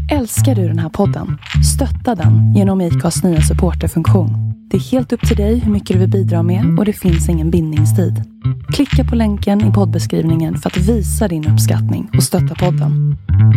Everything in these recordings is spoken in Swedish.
Älskar du den här podden? Stötta den genom IKAs nya supporterfunktion. Det är helt upp till dig hur mycket du vill bidra med och det finns ingen bindningstid. Klicka på länken i poddbeskrivningen för att visa din uppskattning och stötta podden.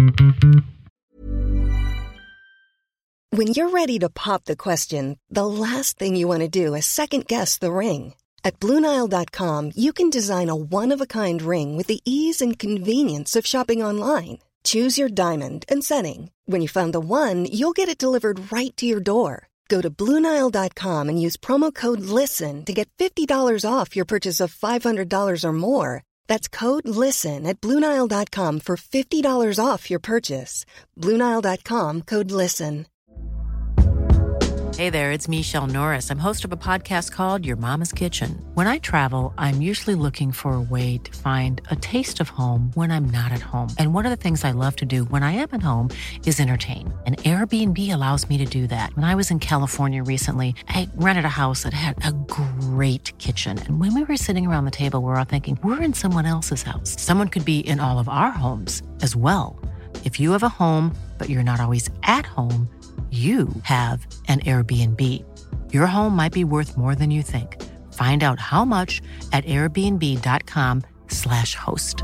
When you're ready to pop the question, the last thing you want to do is second guess the ring. At BlueNile.com, you can design a one-of-a-kind ring with the ease and convenience of shopping online. Choose your diamond and setting. When you find the one, you'll get it delivered right to your door. Go to BlueNile.com and use promo code LISTEN to get $50 off your purchase of $500 or more. That's code LISTEN at BlueNile.com for $50 off your purchase. BlueNile.com, code LISTEN. Hey there, it's Michelle Norris. I'm host of a podcast called Your Mama's Kitchen. When I travel, I'm usually looking for a way to find a taste of home when I'm not at home. And one of the things I love to do when I am at home is entertain. And Airbnb allows me to do that. When I was in California recently, I rented a house that had a great kitchen. And when we were sitting around the table, we were all thinking, we're in someone else's house. Someone could be in all of our homes as well. If you have a home, but you're not always at home, you have an Airbnb. Your home might be worth more than you think. Find out how much at airbnb.com/host.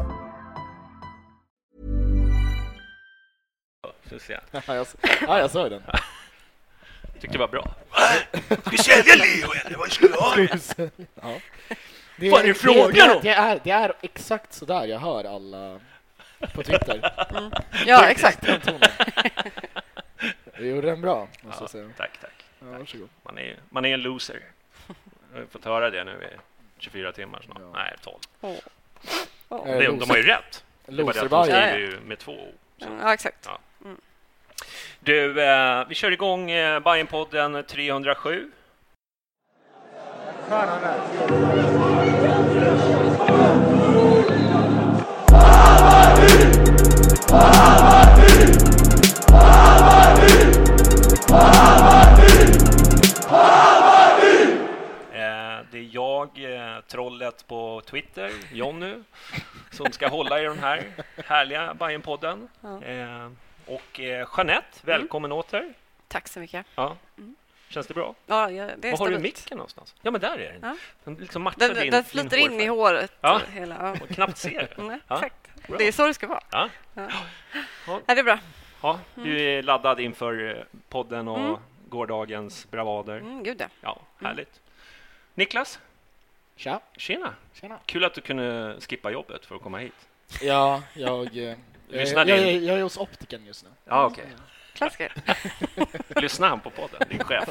Jag såg den. Tyckte det var bra. Ska vi sälja Leo eller vad ska vi ha? Ja. Vad är det frågan om? Det är exakt så där jag hör alla på Twitter. Ja, exakt. Du gjorde den bra, måste jag säga. Tack. Ja, varsågod. Man är en loser. Jag har fått höra det nu i 24 timmar snart. Ja. Nej, 12. De har ju rätt. Loser de skriver ju med 2 ord. Ja, exakt. Ja. Du, vi kör igång Bajenpodden 307. Det är jag, trollet på Twitter, Jonny, som ska hålla i den här härliga Bajenpodden. Och Jeanette, välkommen åter. Tack så mycket. Ja. Känns det bra? Ja, det är var stabilt. har du micken någonstans? Ja, men där är den. Ja. Den liksom matchar den flyter in i håret. Ja. Hela, ja. Och knappt ser den. Nej, Ja. exakt. Det är så det ska vara. Ja. Ja, det är bra. Ja, du är laddad inför podden och gårdagens bravader. Gud, Ja, härligt. Niklas? Tjena. Kul att du kunde skippa jobbet för att komma hit. Ja, jag är hos optiken just nu. Ja, okej. Klassiker. Lyssna han på podden, din chef.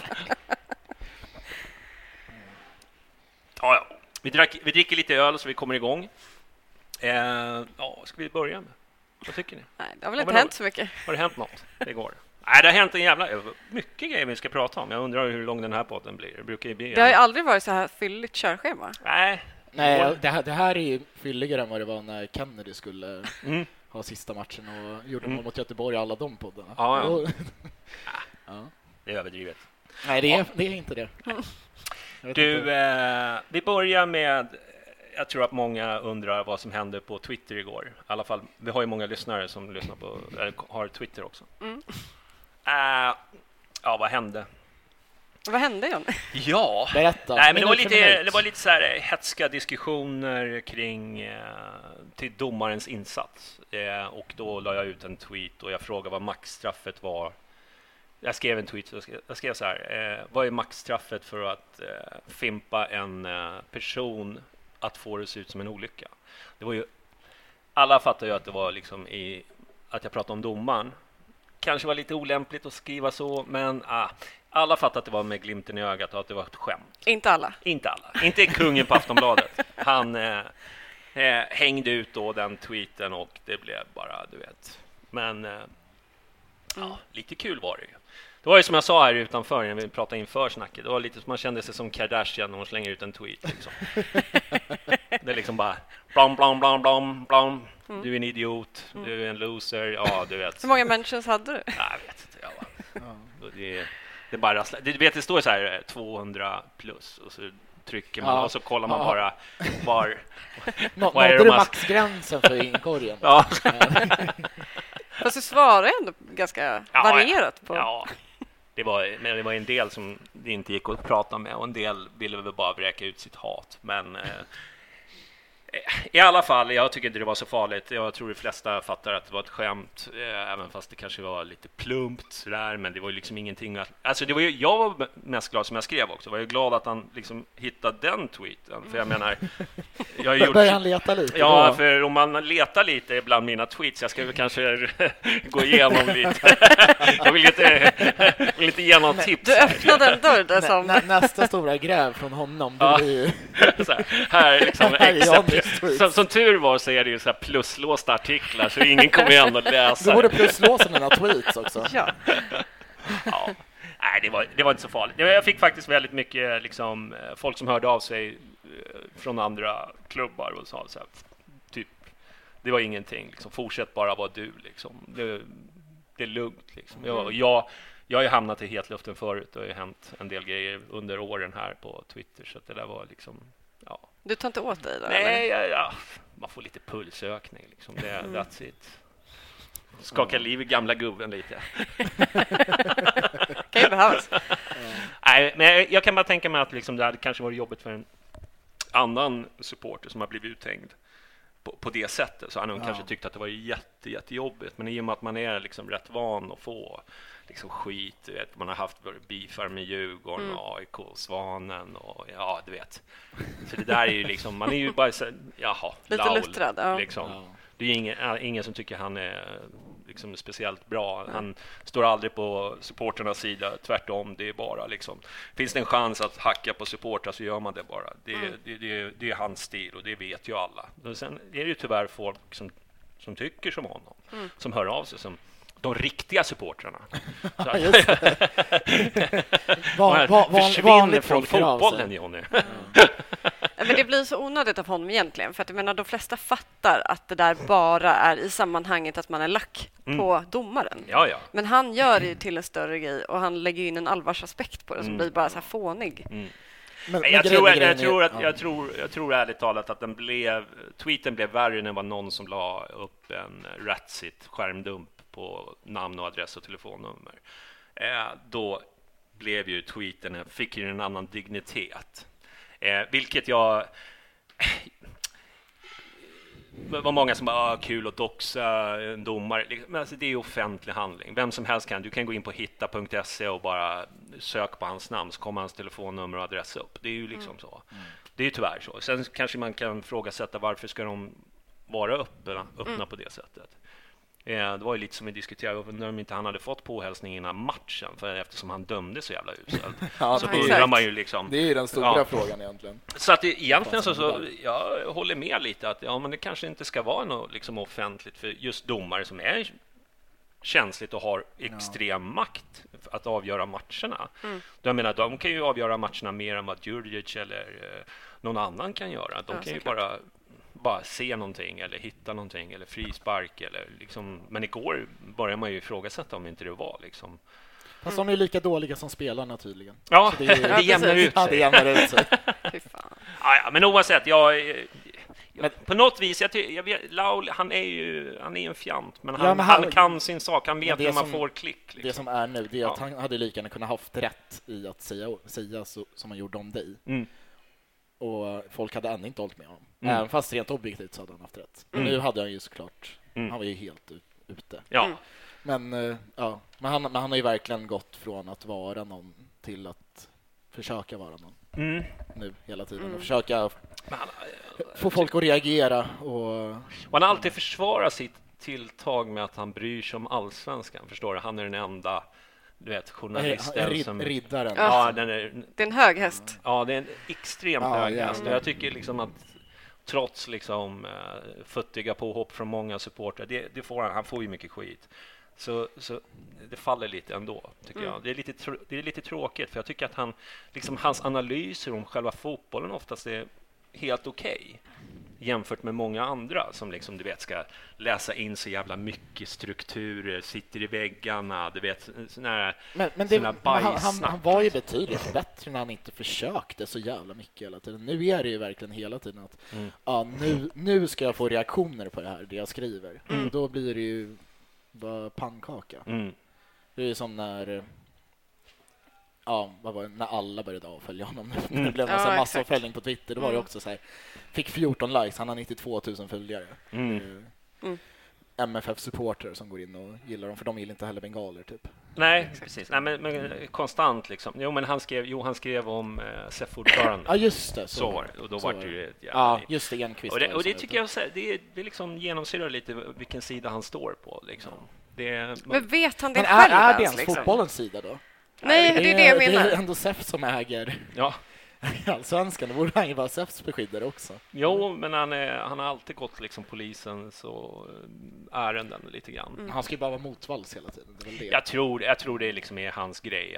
Ja. Vi dricker lite öl så vi kommer igång. Ska vi börja med? Vad tycker ni? Nej, det har väl inte hänt så mycket. Har det hänt något igår? Nej, det har hänt en jävla mycket grejer vi ska prata om. Jag undrar hur lång den här podden blir. Det brukar ju bli. Det har ju aldrig varit så här fylligt körschema. Nej, det här är ju fylligare än vad det var när Kennedy skulle ha sista matchen och gjorde mål mot Göteborg alla de poddarna. Ja. Det är överdrivet. Nej, det är inte det. Du, vi börjar med, jag tror att många undrar vad som hände på Twitter igår. I alla fall, vi har ju många lyssnare som lyssnar på, eller har Twitter också. Vad hände? Vad hände, John? Ja, berätta. Nej, men det var lite så här hetska diskussioner kring till domarens insats. Och då la jag ut en tweet och jag frågade vad maxstraffet var. Jag skrev en tweet och jag skrev så här: vad är maxstraffet för att fimpa en person att få det se ut som en olycka? Det var ju, alla fattar ju att det var liksom att jag pratade om domaren. Kanske var lite olämpligt att skriva så, men alla fattade att det var med glimten i ögat och att det var ett skämt. Inte alla. Inte kungen på Aftonbladet. Han hängde ut då den tweeten och det blev bara, du vet. Men lite kul var det ju. Det var ju som jag sa här utanför när vi pratade inför snacket. Det var lite som man kände sig som Kardashian när hon slänger ut en tweet. Liksom. Det är liksom bara blam, blam, blam, blam, blam. Du är en idiot, du är en loser. Ja, du vet. Hur många mentions hade du? Jag vet inte. Det bara rasslar. Du vet, det står så här 200 plus och så trycker man och så kollar man bara var är du maxgränsen för inkorgen? Ja. Fast du svarar ändå ganska varierat på... Ja, det var en del som det inte gick att prata med och en del ville väl bara vräka ut sitt hat. Men i alla fall, jag tycker inte det var så farligt. Jag tror de flesta fattar att det var ett skämt, även fast det kanske var lite plumpt sådär, men det var ju liksom ingenting att... Alltså det var ju, jag var mest glad som jag skrev också. Jag var ju glad att han liksom hittade den tweeten. För jag menar... Börjar han leta lite? Ja, då? för om man letar lite bland mina tweets, jag ska väl kanske gå igenom lite. Jag vill inte ge någon tips. Du öppnade en dörr där som... Nästa stora gräv från honom, det blir ju... här liksom extra, som tur var så är det ju så här pluslåsta artiklar så ingen kommer ändå att läsa. Du borde pluslåsa mina tweets också. Ja. Ja. Nej, det var inte så farligt. Jag fick faktiskt väldigt mycket liksom, folk som hörde av sig från andra klubbar och sa så här, typ, det var ingenting. Liksom, fortsätt bara vara du. Liksom. Det är lugnt. Liksom. Jag har ju hamnat i hetluften förut och det har hänt en del grejer under åren här på Twitter. Så att det där var liksom... Ja. Du tar inte åt dig då? Nej, ja. Man får lite pulsökning. Liksom. That's it. Skaka liv i gamla gubben lite. Kan ju behövas. Nej, men jag kan bara tänka mig att liksom det hade kanske varit jobbigt för en annan supporter som har blivit uthängd på det sättet. Så han kanske tyckte att det var jättejobbigt. Men i och med att man är liksom rätt van att få liksom skit, du vet, man har haft beefar med Djurgården och AIK, Svanen och ja, du vet. Så det där är ju liksom, man är ju bara så, jaha, lite laul, luttrad, ja. liksom. Det är ju ingen som tycker han är liksom speciellt bra. Han står aldrig på supporternas sida, tvärtom, det är bara liksom, finns det en chans att hacka på supportrar så gör man det bara. Det är hans stil och det vet ju alla. Och sen är det ju tyvärr folk som tycker som honom, som hör av sig, som de riktiga supportrarna. Försvinner från fotbollen, Johnny. Men det blir så onödigt av honom egentligen. För att jag menar, de flesta fattar att det där bara är i sammanhanget att man är lack på domaren. Ja. Men han gör det till en större grej och han lägger in en allvarsaspekt på det som blir bara så här fånig. Men jag tror ärligt talat att tweeten blev värre när var någon som la upp en Ratsit skärmdump på namn och adress och telefonnummer. Då blev ju tweeten, fick ju en annan dignitet. Vilket jag... Det var många som bara, kul att doxa en domare. Men alltså, det är ju offentlig handling. Vem som helst du kan gå in på hitta.se och bara söka på hans namn så kommer hans telefonnummer och adress upp. Det är ju liksom så. Det är ju tyvärr så. Sen kanske man kan frågasätta varför ska de vara öppna på det sättet. Det var ju lite som vi diskuterade när de inte han hade fått påhälsning innan matchen, för eftersom han dömde så jävla uselt. Så undrar man ju liksom, det är ju den stora frågan egentligen. Så att egentligen så jag håller med lite att men det kanske inte ska vara något liksom offentligt för just domare som är känsligt och har extrem makt att avgöra matcherna. Jag menar, de kan ju avgöra matcherna mer än vad Djurdjic eller någon annan kan göra. De kan ju bara se någonting eller hitta någonting eller frispark eller liksom, men igår började man ju ifrågasätta om inte det var liksom. Fast de är lika dåliga som spelarna tydligen. Ja, det jämnar ut sig. Ja, det jämnar ut sig. Ja, men oavsett, på något vis, jag vet, Laul, han är en fjant, men han kan sin sak, han vet hur man får klick. Liksom. Det som är nu, det är att han hade lika gärna kunnat haft rätt i att säga så, som han gjorde om dig. Och folk hade ännu inte hållit med honom. Även fast rent objektivt så hade han haft rätt. Men nu hade han ju såklart, han var ju helt ute. Ja. Men han har ju verkligen gått från att vara någon till att försöka vara någon. Nu hela tiden. Och försöka få folk att reagera. Och han har alltid försvarat sitt tilltag med att han bryr sig om allsvenskan. Förstår du? Han är den enda, du vet, journalisten som... Riddaren. Ja, det är en hög häst. Ja, det är en extremt hög häst. Jag tycker liksom att trots liksom futtiga påhopp från många supportrar, han får ju mycket skit. Så det faller lite ändå, tycker jag. Det är lite tråkigt, för jag tycker att hans analyser om själva fotbollen oftast är helt okej. Jämfört med många andra som liksom, du vet, ska läsa in så jävla mycket strukturer, sitter i väggarna, du vet, såna han var ju betydligt bättre när han inte försökte så jävla mycket hela tiden. Nu är det ju verkligen hela tiden att nu ska jag få reaktioner på det här, det jag skriver. Och då blir det ju var pannkaka. Det är ju som när när alla började avfölja honom. Det blev en massavföljning på Twitter. Då var det också så här, fick 14 likes, han har 92 000 följare. MFF-supporter som går in och gillar dem, för de gillar inte heller bengaler typ. Nej, precis. Nej, men konstant liksom. Jo, men han skrev om SEF-ordförande. Ja, just det. Så var det. Och då var det ju just det, Enquist. Och det tycker jag det liksom genomsyrar lite vilken sida han står på liksom. Men vet han det men själv? Är det ens fotbollens sida då? Nej, det är det jag menar. Det är ändå SEF som äger. Ja. Allsvenskan, det borde han ju vara SEFs beskyddare också. Jo, men han har alltid gått liksom polisens och ärenden lite grann. Han ska ju bara vara motvalls hela tiden. Det är väl det. Jag tror det liksom är hans grej.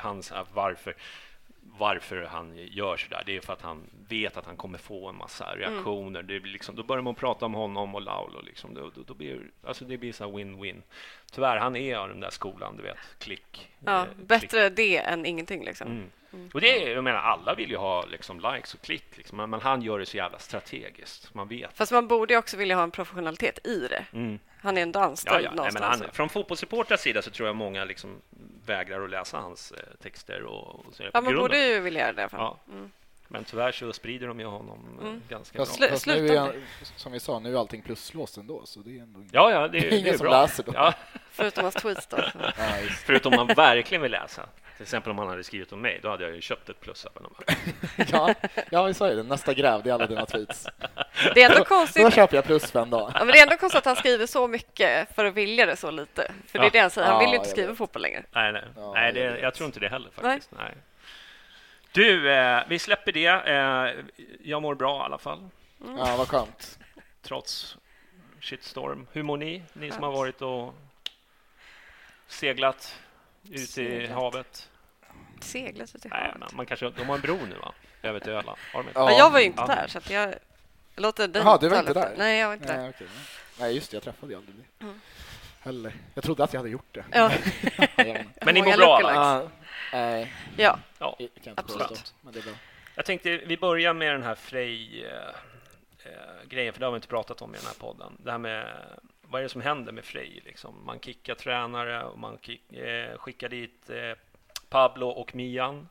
Varför han gör så där. Det är för att han vet att han kommer få en massa reaktioner. Det blir liksom, då börjar man prata om honom och Laulo liksom. Då blir det blir så win-win. Tyvärr, han är av den där skolan, du vet, klick. Ja, bättre det än ingenting liksom. Och det är, jag menar, alla vill ju ha liksom likes och klick liksom, men han gör det så jävla strategiskt, man vet. Fast man borde ju också vilja ha en professionalitet i det. Han är ändå anställd någonstans. Nej, men från fotbollssupporters sida så tror jag många liksom vägrar att läsa hans texter och så. Ja, man borde ju vilja göra det. Ja. Men tyvärr så sprider de ju honom ganska bra. Fast nu är, som vi sa, nu är allting pluslåst ändå, så det är ändå det är ingen som bra. läser då. Ja. Förutom hans tweets då. Förutom man verkligen vill läsa. Till exempel om han hade skrivit om mig, då hade jag ju köpt ett plusabonnemang. Ja, vi sa ju det. Nästa gräv, det är alla dina tweets. Det är ändå konstigt. Då köper jag plus för en dag. Ja, men det är ändå konstigt att han skriver så mycket för att vilja det så lite. För det är det han säger. Han vill ju inte skriva fotboll längre. Nej, jag tror inte det heller faktiskt. Nej. Du, vi släpper det. Jag mår bra i alla fall. Ja, vad skönt. Trots shitstorm. Hur mår ni? Ni som har varit och seglat ut i havet. Seglat ut i havet? Man kanske, de har en bro nu, va? Över till Öland. Jag var ju inte där, så att jag låter dig. Jaha, du var inte där? Nej, jag var inte där. Okay. Nej, just det, jag träffade aldrig dig. Heller. Jag trodde att jag hade gjort det. Ja. Men ni mår bra, Ja. Absolut. Men det är bra. Jag tänkte vi börjar med den här Frej-grejen, för det har vi inte pratat om i den här podden. Det här med vad är det som händer med Frej? Liksom? Man kickar tränare och man skickar dit Pablo och Mian.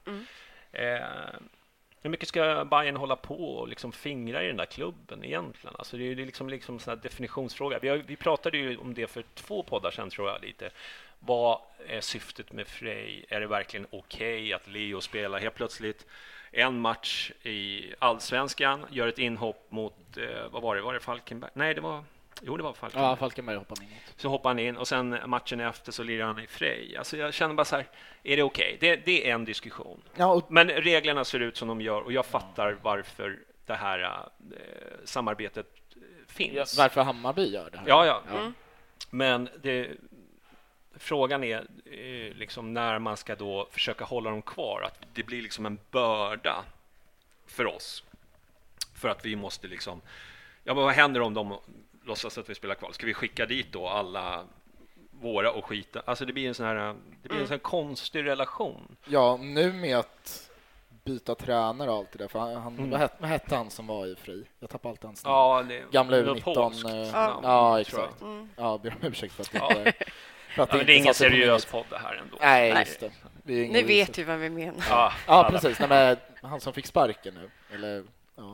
Hur mycket ska Bayern hålla på och liksom fingra i den där klubben egentligen? Alltså det är liksom sån här definitionsfråga. Vi pratade ju om det för 2 poddar sedan, tror jag, lite. Vad är syftet med Frej? Är det verkligen okej att Leo spelar helt plötsligt en match i Allsvenskan, gör ett inhopp mot, vad var det? Var det Falkenberg? Nej, det var Falkenberg. Ja, Falkenberg hoppade in. Så hoppar han in och sen matchen efter så lirar han i Frej. Alltså jag känner bara så här, är det okej? Det är en diskussion. Ja, men reglerna ser ut som de gör och jag fattar varför det här samarbetet finns. Ja, varför Hammarby gör det här. Ja. Men frågan är liksom när man ska då försöka hålla dem kvar, att det blir liksom en börda för oss. För att vi måste liksom, vad händer om de låtsas att vi spelar kvar? Ska vi skicka dit då alla våra och skita? Alltså det blir en sån här konstig relation. Ja, nu med att byta tränare och allt det där. För vad hette han som var i Fri? Jag tappar alltid hans namn. Ja, det gamla U19. Ja, exakt. Ja, ber om ursäkt för att det är ingen seriös podd det här ändå. Nej, just det. Ni vet ju vad vi menar. Ja, precis. Nej, han som fick sparken nu. Eller,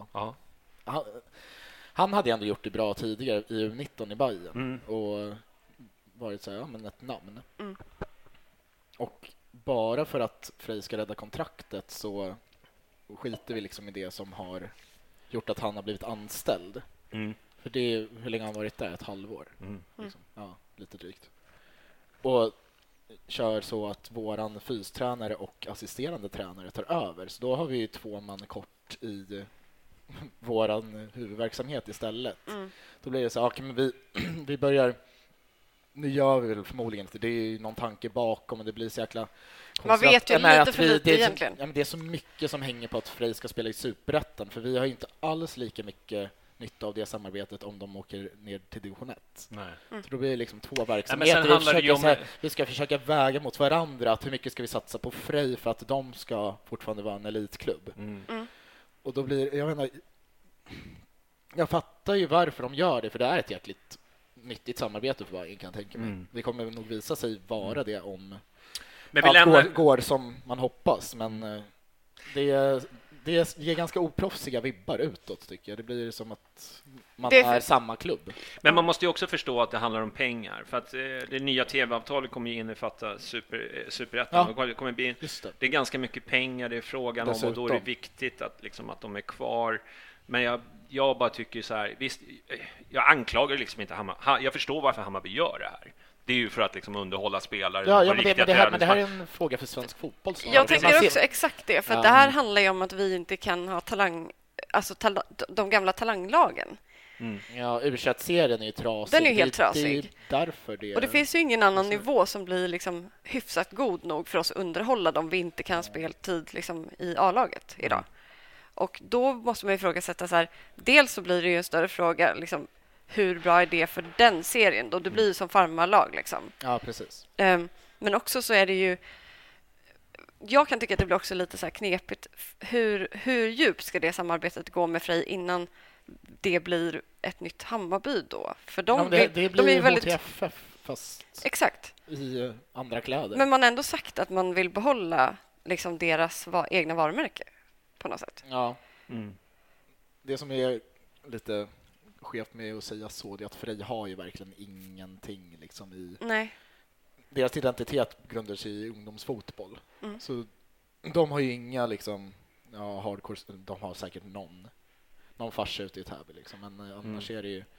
han hade ändå gjort det bra tidigare i U19 i Bayern. Och varit så här, men ett namn. Och bara för att Frej ska rädda kontraktet så skiter vi liksom i det som har gjort att han har blivit anställd. För det är, hur länge har han varit där? 1 halvår. Liksom. Ja, lite drygt. Och kör så att våran fystränare och assisterande tränare tar över. Så då har vi 2 man kort i våran huvudverksamhet istället. Då blir det så här, men vi börjar, nu gör vi väl förmodligen inte, det är ju någon tanke bakom och det blir så jäkla man vet ju lite för lite egentligen. Men det är så mycket som hänger på att Frej ska spela i Superettan, för vi har ju inte alls lika mycket nytta av det samarbetet om de åker ner till division 1. Nej. Så då blir det liksom 2 verksamheter. Vi ska försöka väga mot varandra att hur mycket ska vi satsa på Frej för att de ska fortfarande vara en elitklubb. Och då blir, jag fattar ju varför de gör det, för det är ett jäkligt nyttigt samarbete för Bayern, kan jag tänka mig. Det kommer nog visa sig vara det om men går som man hoppas, men det ger ganska oproffsiga vibbar utåt, tycker jag. Det blir som att man är samma klubb. Men man måste ju också förstå att det handlar om pengar, för att det nya tv-avtalet kommer ju innefatta superettan. Det är ganska mycket pengar det är frågan om, och då är det viktigt att, liksom, att de är kvar. Men jag bara tycker så här, visst, jag anklagar liksom inte Hammarby. Jag förstår varför Hammarby gör det här. Det är ju för att liksom underhålla spelare. Men det här är en fråga för svensk fotboll. Jag tänker också exakt det, för att det här handlar ju om att vi inte kan ha de gamla talanglagen. Ja, U21-serien är ju trasig. Den är ju helt trasig. Det är därför det. Och det finns ju ingen annan nivå som blir liksom hyfsat god nog för oss att underhålla dem vi inte kan speltid liksom i A-laget idag. Och då måste man ifrågasätta så här, dels så blir det ju en större fråga liksom, hur bra är det för den serien då? Det blir ju som farmarlag liksom. Ja, precis. Men också så är det ju, jag kan tycka att det blir också lite så här knepigt, hur djupt ska det samarbetet gå med Frej innan det blir ett nytt Hammarby då? För det blir ju väldigt HTFF fast exakt i andra kläder. Men man har ändå sagt att man vill behålla liksom deras egna varumärke på något sätt. Ja. Det som är lite skevt med att säga så, det är att Frej har ju verkligen ingenting liksom i... Nej. Deras identitet grundar sig i ungdomsfotboll. Så de har ju inga liksom hardcore, de har säkert någon farsa ute i Täby liksom, men annars är det ju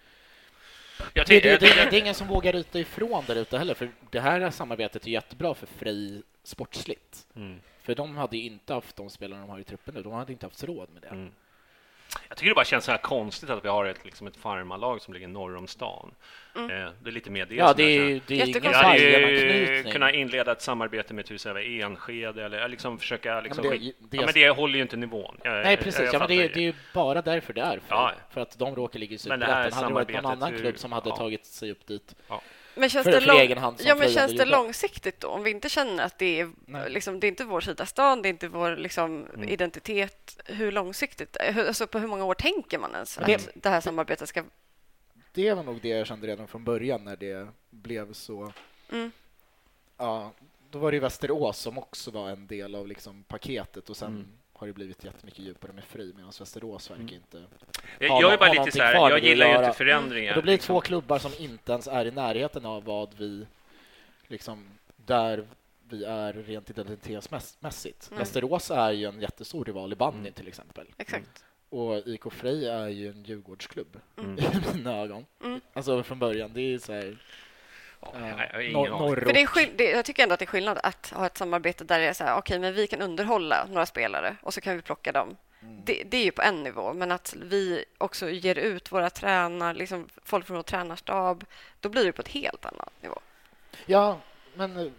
det är ingen som vågar ryta ifrån där ute heller, för det här samarbetet är jättebra för Frej sportsligt. För de hade inte haft de spelarna de har i truppen nu, de hade inte haft råd med det. Jag tycker det bara känns så här konstigt att vi har ett farmarlag som ligger norr om stan. Det är lite mer det. Ja, det är ingen kunna inleda ett samarbete med till Enskede eller liksom försöka liksom men det håller ju inte nivån. Nej, precis. Men det är ju bara därför det är för att de råkar ligga i Superettan. Hade det varit någon annan klubb som hade tagit sig upp dit. Men känns det långsiktigt då? Om vi inte känner att det är liksom, det är inte vår sida stan, det är inte vår liksom, identitet. Hur långsiktigt? Alltså på hur många år tänker man ens att det här samarbetet ska... Det var nog det jag kände redan från början när det blev så... Ja, då var det Västerås som också var en del av liksom paketet, och sen har det blivit jättemycket djupare med Fri, medan Västerås verkar inte... Jag är bara lite så här, jag gillar ju inte förändringar. Då blir det två klubbar som inte ens är i närheten av vad vi liksom, där vi är rent identitetsmässigt. Västerås är ju en jättestor rival i bandyn till exempel. Exakt. Och IK Frej är ju en Djurgårdsklubb i mina ögon. Alltså från början, det är så här... För jag tycker ändå att det är skillnad att ha ett samarbete där det är så här, okej, men vi kan underhålla några spelare och så kan vi plocka dem. Det är ju på en nivå, men att vi också ger ut våra tränare, liksom folk från vår tränarstab, då blir det på ett helt annat nivå. Ja, men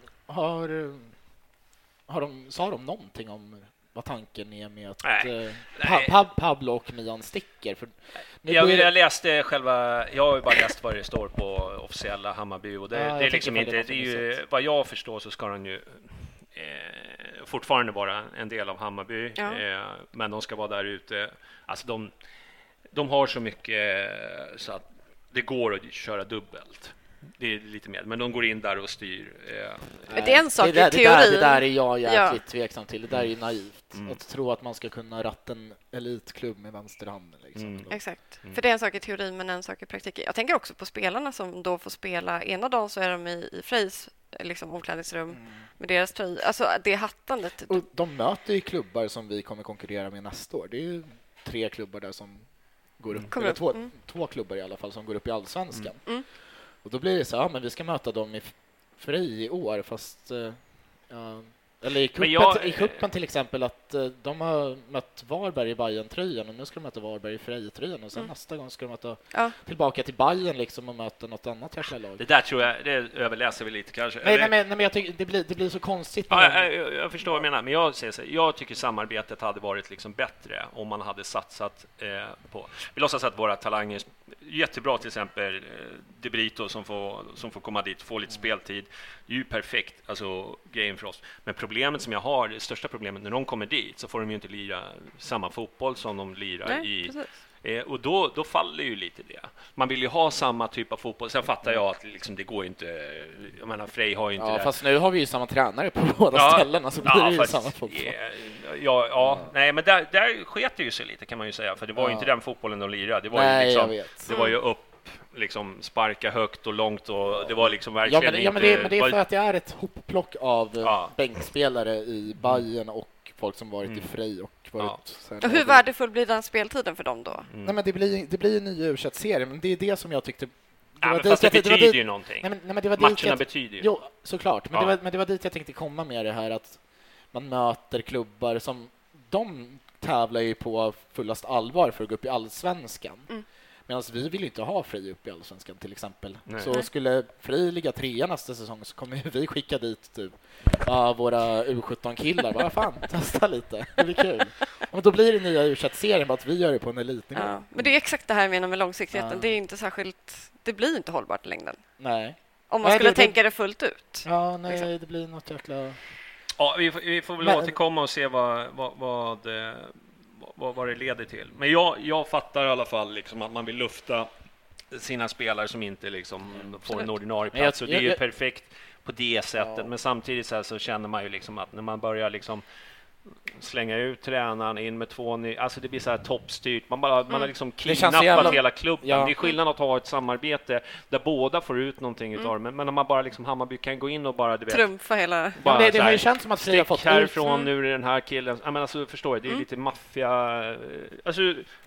sa de någonting om vad tanken är med att Pablo och Mian sticker? För jag läste jag har ju bara läst vad det står på officiella Hammarby, och det är liksom inte, det är ju, vad jag förstår så ska han ju fortfarande vara en del av Hammarby, men de ska vara där ute. Alltså de har så mycket så att det går att köra dubbelt. Det är lite mer, men de går in där och styr. Det är en sak i teorin. Det där är jag jäkligt tveksam till. Det där är ju naivt. Att tro att man ska kunna ratta en elitklubb med vänsterhanden. Liksom. Exakt. För det är en sak i teorin, men en sak i praktiken. Jag tänker också på spelarna som då får spela. Ena dagen så är de i Frejs liksom, omklädningsrum med deras tröja. Alltså det hattandet. Och de möter ju klubbar som vi kommer konkurrera med nästa år. Det är ju 3 klubbar där som går upp. Eller 2 klubbar i alla fall som går upp i Allsvenskan. Och då blir det så, men vi ska möta dem i Frej i år, fast eller i kuppen till exempel, att de har mött Varberg i Bayern-tröjan och nu ska de möta Varberg i Frej-tröjan, och sen nästa gång ska de möta tillbaka till Bayern liksom och möta något annat jäkla lag. Det där tror jag, det överläser vi lite kanske. Nej, men jag tycker det blir så konstigt. Jag förstår vad jag menar, men jag tycker samarbetet hade varit liksom bättre om man hade satsat på. Vi låtsas att våra talanger jättebra, till exempel De Brito som får komma dit, få lite speltid. Det är ju perfekt, alltså grejen för oss. Men problemet som jag har, det största problemet, när de kommer dit så får de ju inte lira samma fotboll som de lirar Och då faller ju lite det. Man vill ju ha samma typ av fotboll. Sen fattar jag att liksom, det går inte. Jag menar, Frej har ju inte det. Fast nu har vi ju samma tränare på båda ställena, så blir det ju samma fotboll. Nej, men där sket det ju sig lite, kan man ju säga. För det var ju inte den fotbollen de lirade. Det var ju liksom, det var ju upp, liksom sparka högt och långt, och det var liksom verkligen men det är för att det är ett hopplock av bänkspelare i Bayern och folk som varit i Frej och varit... Och hur värdefull blir den speltiden för dem då? Nej, men det blir en ny U21-serie, men det är det som jag tyckte... Det betyder ju någonting. Nej, men det var matcherna betyder ju. Jo, såklart. Men det var dit jag tänkte komma med det här, att man möter klubbar som... De tävlar ju på fullast allvar för att gå upp i Allsvenskan. Medan vi vill inte ha Frej upp i Allsvenskan till exempel. Nej. Så skulle Frej ligga 3 nästa säsong, så kommer vi skicka dit typ våra U17-killar. Vad fan, testa lite. Det blir kul. Men då blir det nya U21-serien bara att vi gör det på en elitnivå. Ja, men det är exakt det här jag menar med långsiktigheten. Det är inte särskilt... Det blir inte hållbart i längden. Nej. Om man skulle tänka det fullt ut. Ja, nej, liksom. Det blir något jäkla... Ja, vi får väl återkomma och se vad det leder till. Men jag fattar i alla fall liksom att man vill lufta sina spelare som inte liksom får en ordinarie plats. Och det är ju perfekt på det sättet. Men samtidigt så känner man ju liksom att när man börjar liksom slänga ut tränaren in med 2 alltså det blir så här toppstyrt. Man har liksom kidnappat hela klubben. Det är skillnad att ha ett samarbete där båda får ut någonting utav det. Men när man bara liksom, Hammarby kan gå in och bara, du vet, trumfa hela... Det har ju känts som att Frej har fått härifrån nu är den här killen. Jag menar, alltså, förstår jag, det är lite maffia. Alltså,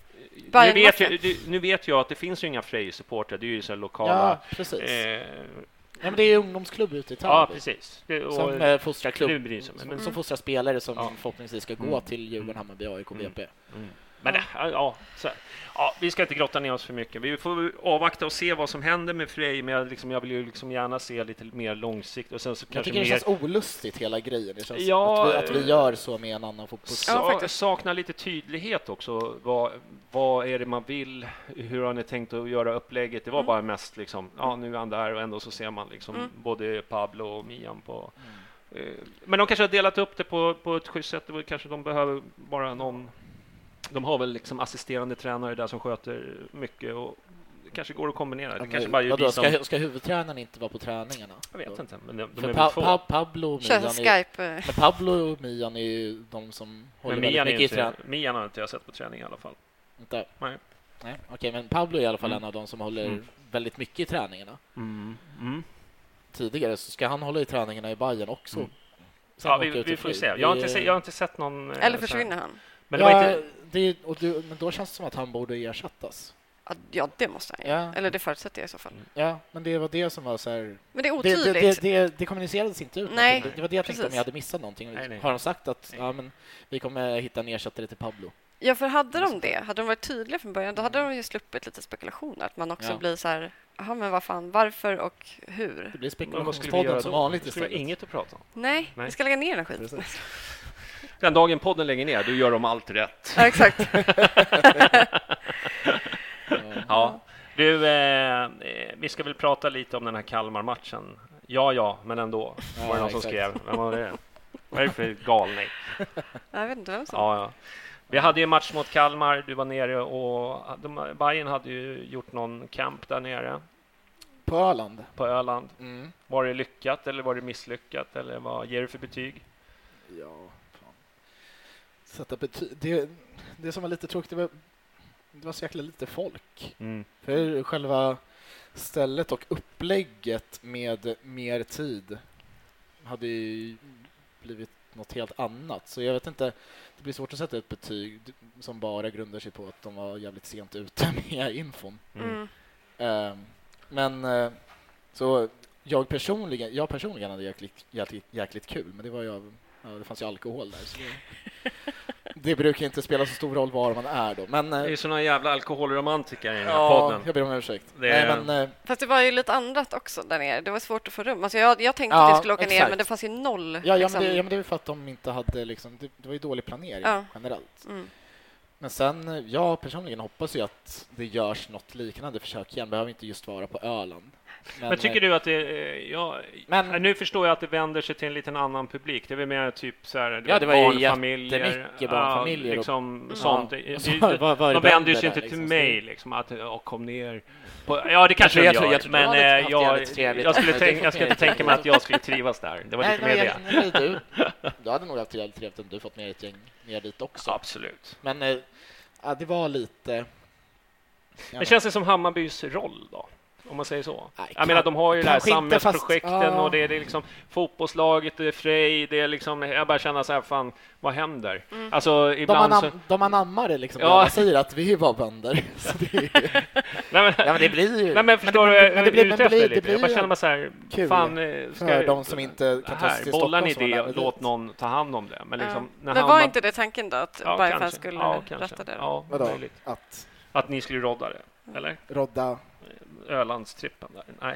nu vet jag att det finns ju inga Frej-supportrar. Det är ju så lokala... Ja, precis. Ja, men det är ungdomsklubb ute i Täby. Ja, precis. Som fostrar klubb, som fostrar spelare som förhoppningsvis ska gå till Djurgården, Hammarby, AIK, BP. Men vi ska inte grotta ner oss för mycket. Vi får avvakta och se vad som händer med Frej, men jag vill ju liksom gärna se lite mer långsiktigt. Och sen så jag tycker det känns olustigt hela grejen. Det känns att vi gör så med en annan fotboll. Jag saknar lite tydlighet också. Vad är det man vill? Hur har ni tänkt att göra upplägget? Det var bara mest liksom, nu är han där, och ändå så ser man liksom både Pablo och Mian på... Men de kanske har delat upp det på ett schysst sätt. Kanske de behöver bara någon... De har väl liksom assisterande tränare där som sköter mycket, och det kanske går att kombinera. Det kanske bara ska huvudtränaren inte vara på träningarna? Jag vet inte, men de är två. Pablo och Mian Skype. Men Pablo och Mian är ju de som håller väldigt mycket i träning. Mian har inte jag sett på träning i alla fall. Inte? Nej. Okej, men Pablo är i alla fall en av de som håller väldigt mycket i träningarna. Tidigare så ska han hålla i träningarna i Bayern också. Vi får se. Jag har inte sett någon... Eller försvinner han? Men men då känns det som att han borde ersättas. Ja, det måste han. Ja. Eller det förutsätter jag i så fall. Ja, men det var det som var så här... Men det är otydligt. Det kommunicerades inte ut. Nej, det var det jag tänkte om jag hade missat någonting. Nej. Har de sagt att men vi kommer hitta en ersättare till Pablo? Ja, för hade de varit tydliga från början, då hade de ju sluppit lite spekulationer. Att man också blir så här, men vad fan, varför och hur? Det blir spekulationspodden som vanligt istället. Det är inget att prata om. Nej, vi ska lägga ner den skiten. Den dagen podden lägger ner, då gör de allt rätt. Ja, exakt. Ja. Du, vi ska väl prata lite om den här Kalmar-matchen. Ja, men ändå. Var det någon som skrev? Vem var det? Vad är det för galning? Jag vet inte vem som. Ja. Vi hade ju en match mot Kalmar. Du var nere och Bayern hade ju gjort någon camp där nere. På Öland. Var det lyckat eller var det misslyckat? Eller vad ger du för betyg? Ja, fan. Sätta betyg. Det som var lite tråkigt, det var så jäkla lite folk. För själva stället och upplägget med mer tid hade ju blivit något helt annat. Så jag vet inte, det blir svårt att sätta ett betyg som bara grundar sig på att de var jävligt sent ute med infon. Men så jag personligen hade jäkligt kul, men det var det fanns ju alkohol där, så det brukar inte spela så stor roll var man är då. Men, det är såna jävla alkoholromantiker i den här podden. Jag ber om ursäkt. Fast det var ju lite annat också där nere. Det var svårt att få rum. Alltså jag tänkte att jag skulle åka ner, men det fanns ju noll. Men det är för att de inte hade liksom, det var ju dålig planering generellt. Men sen, jag personligen hoppas ju att det görs något liknande försök igen. Behöver inte just vara på Öland. Men tycker du att det... nu förstår jag att det vänder sig till en liten annan publik. Det är väl mer typ så här... det var barnfamiljer, ju jättemycket barnfamiljer. Liksom sånt. De vänder sig inte till liksom, mig, liksom, att kom ner... det kanske jag gör. Men jag ska inte tänka mig att jag skulle trivas där. Det var lite mer det. Du hade nog haft jävligt trevligt om du fått med ett gäng ner dit också. Absolut. Men det var lite... Men känns det som Hammarbys roll då? Om man säger så. Jag menar, de har ju det här samhällsprojekten och det är liksom fotbollslaget, det är Frej, det är liksom, jag bara känner så här, fan, vad händer? Alltså, ibland de anammar det liksom. Ja. Jag säger att vi var bönder. Så men det blir ju... Nej, men förstår du, det blir jag bara känner mig så här, kul fan, för de som inte kan ta sig till Stockholm. Idé, låt någon ta hand om det. Men, liksom, men var inte det tanken då, att Bayern skulle rätta det? Ja, möjligt. Att ni skulle rodda det, eller? Rodda... Ölandstrippen där. Nej.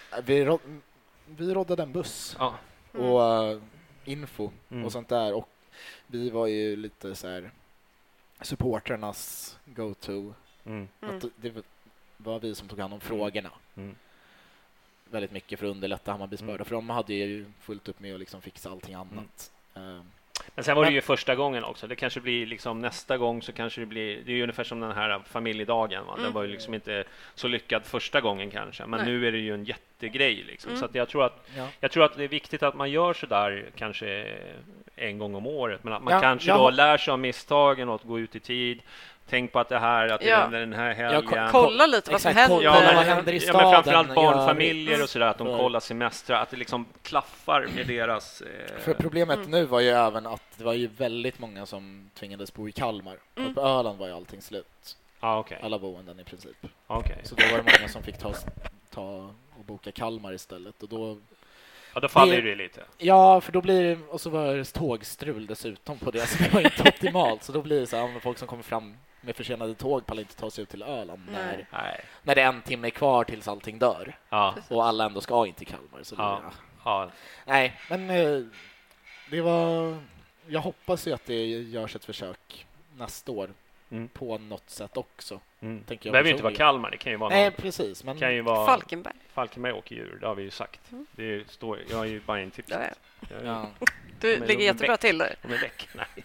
Vi roddade en buss och info och sånt där, och vi var ju lite så här supporternas go-to. Att det var vi som tog hand om frågorna. Väldigt mycket för att underlätta Hammarbys börda, för de hade ju fullt upp med att liksom fixa allting annat. Men sen var det ju första gången också. Det kanske blir liksom nästa gång, så kanske det blir... Det är ju ungefär som den här familjedagen. Den var ju liksom inte så lyckad första gången kanske. Men nu är det ju en jättegrej liksom. Så att jag tror att det är viktigt att man gör så där kanske en gång om året. Men att man kanske då lär sig av misstagen och att gå ut i tid. Tänk på att det här, att det är den här helgen. Kolla lite vad som händer. Vad händer i staden. Men framförallt barnfamiljer och sådär, att de kollar semestrar, att det liksom klaffar med deras... För problemet nu var ju även att det var ju väldigt många som tvingades bo i Kalmar. Och på Öland var ju allting slut. Alla boenden i princip. Så då var det många som fick ta och boka Kalmar istället. Och då... Ja, då faller det lite. Ja, för då blir det... Och så var det tågstrul dessutom på det, så det var inte optimalt. Så då blir det så här, folk som kommer fram med försenade tåg pallar inte ta sig ut till Öland när det är en timme kvar tills allting dör. Och alla ändå ska in till Kalmar. Så nej, men det var... Jag hoppas ju att det görs ett försök nästa år på något sätt också. Det behöver ju inte vara Kalmar, det kan ju vara... Nej, precis. Men kan ju vara Falkenberg åker djur, det har vi ju sagt. Det står, jag har ju bara en tips. Du ligger jättebra till där. De är väck, nej.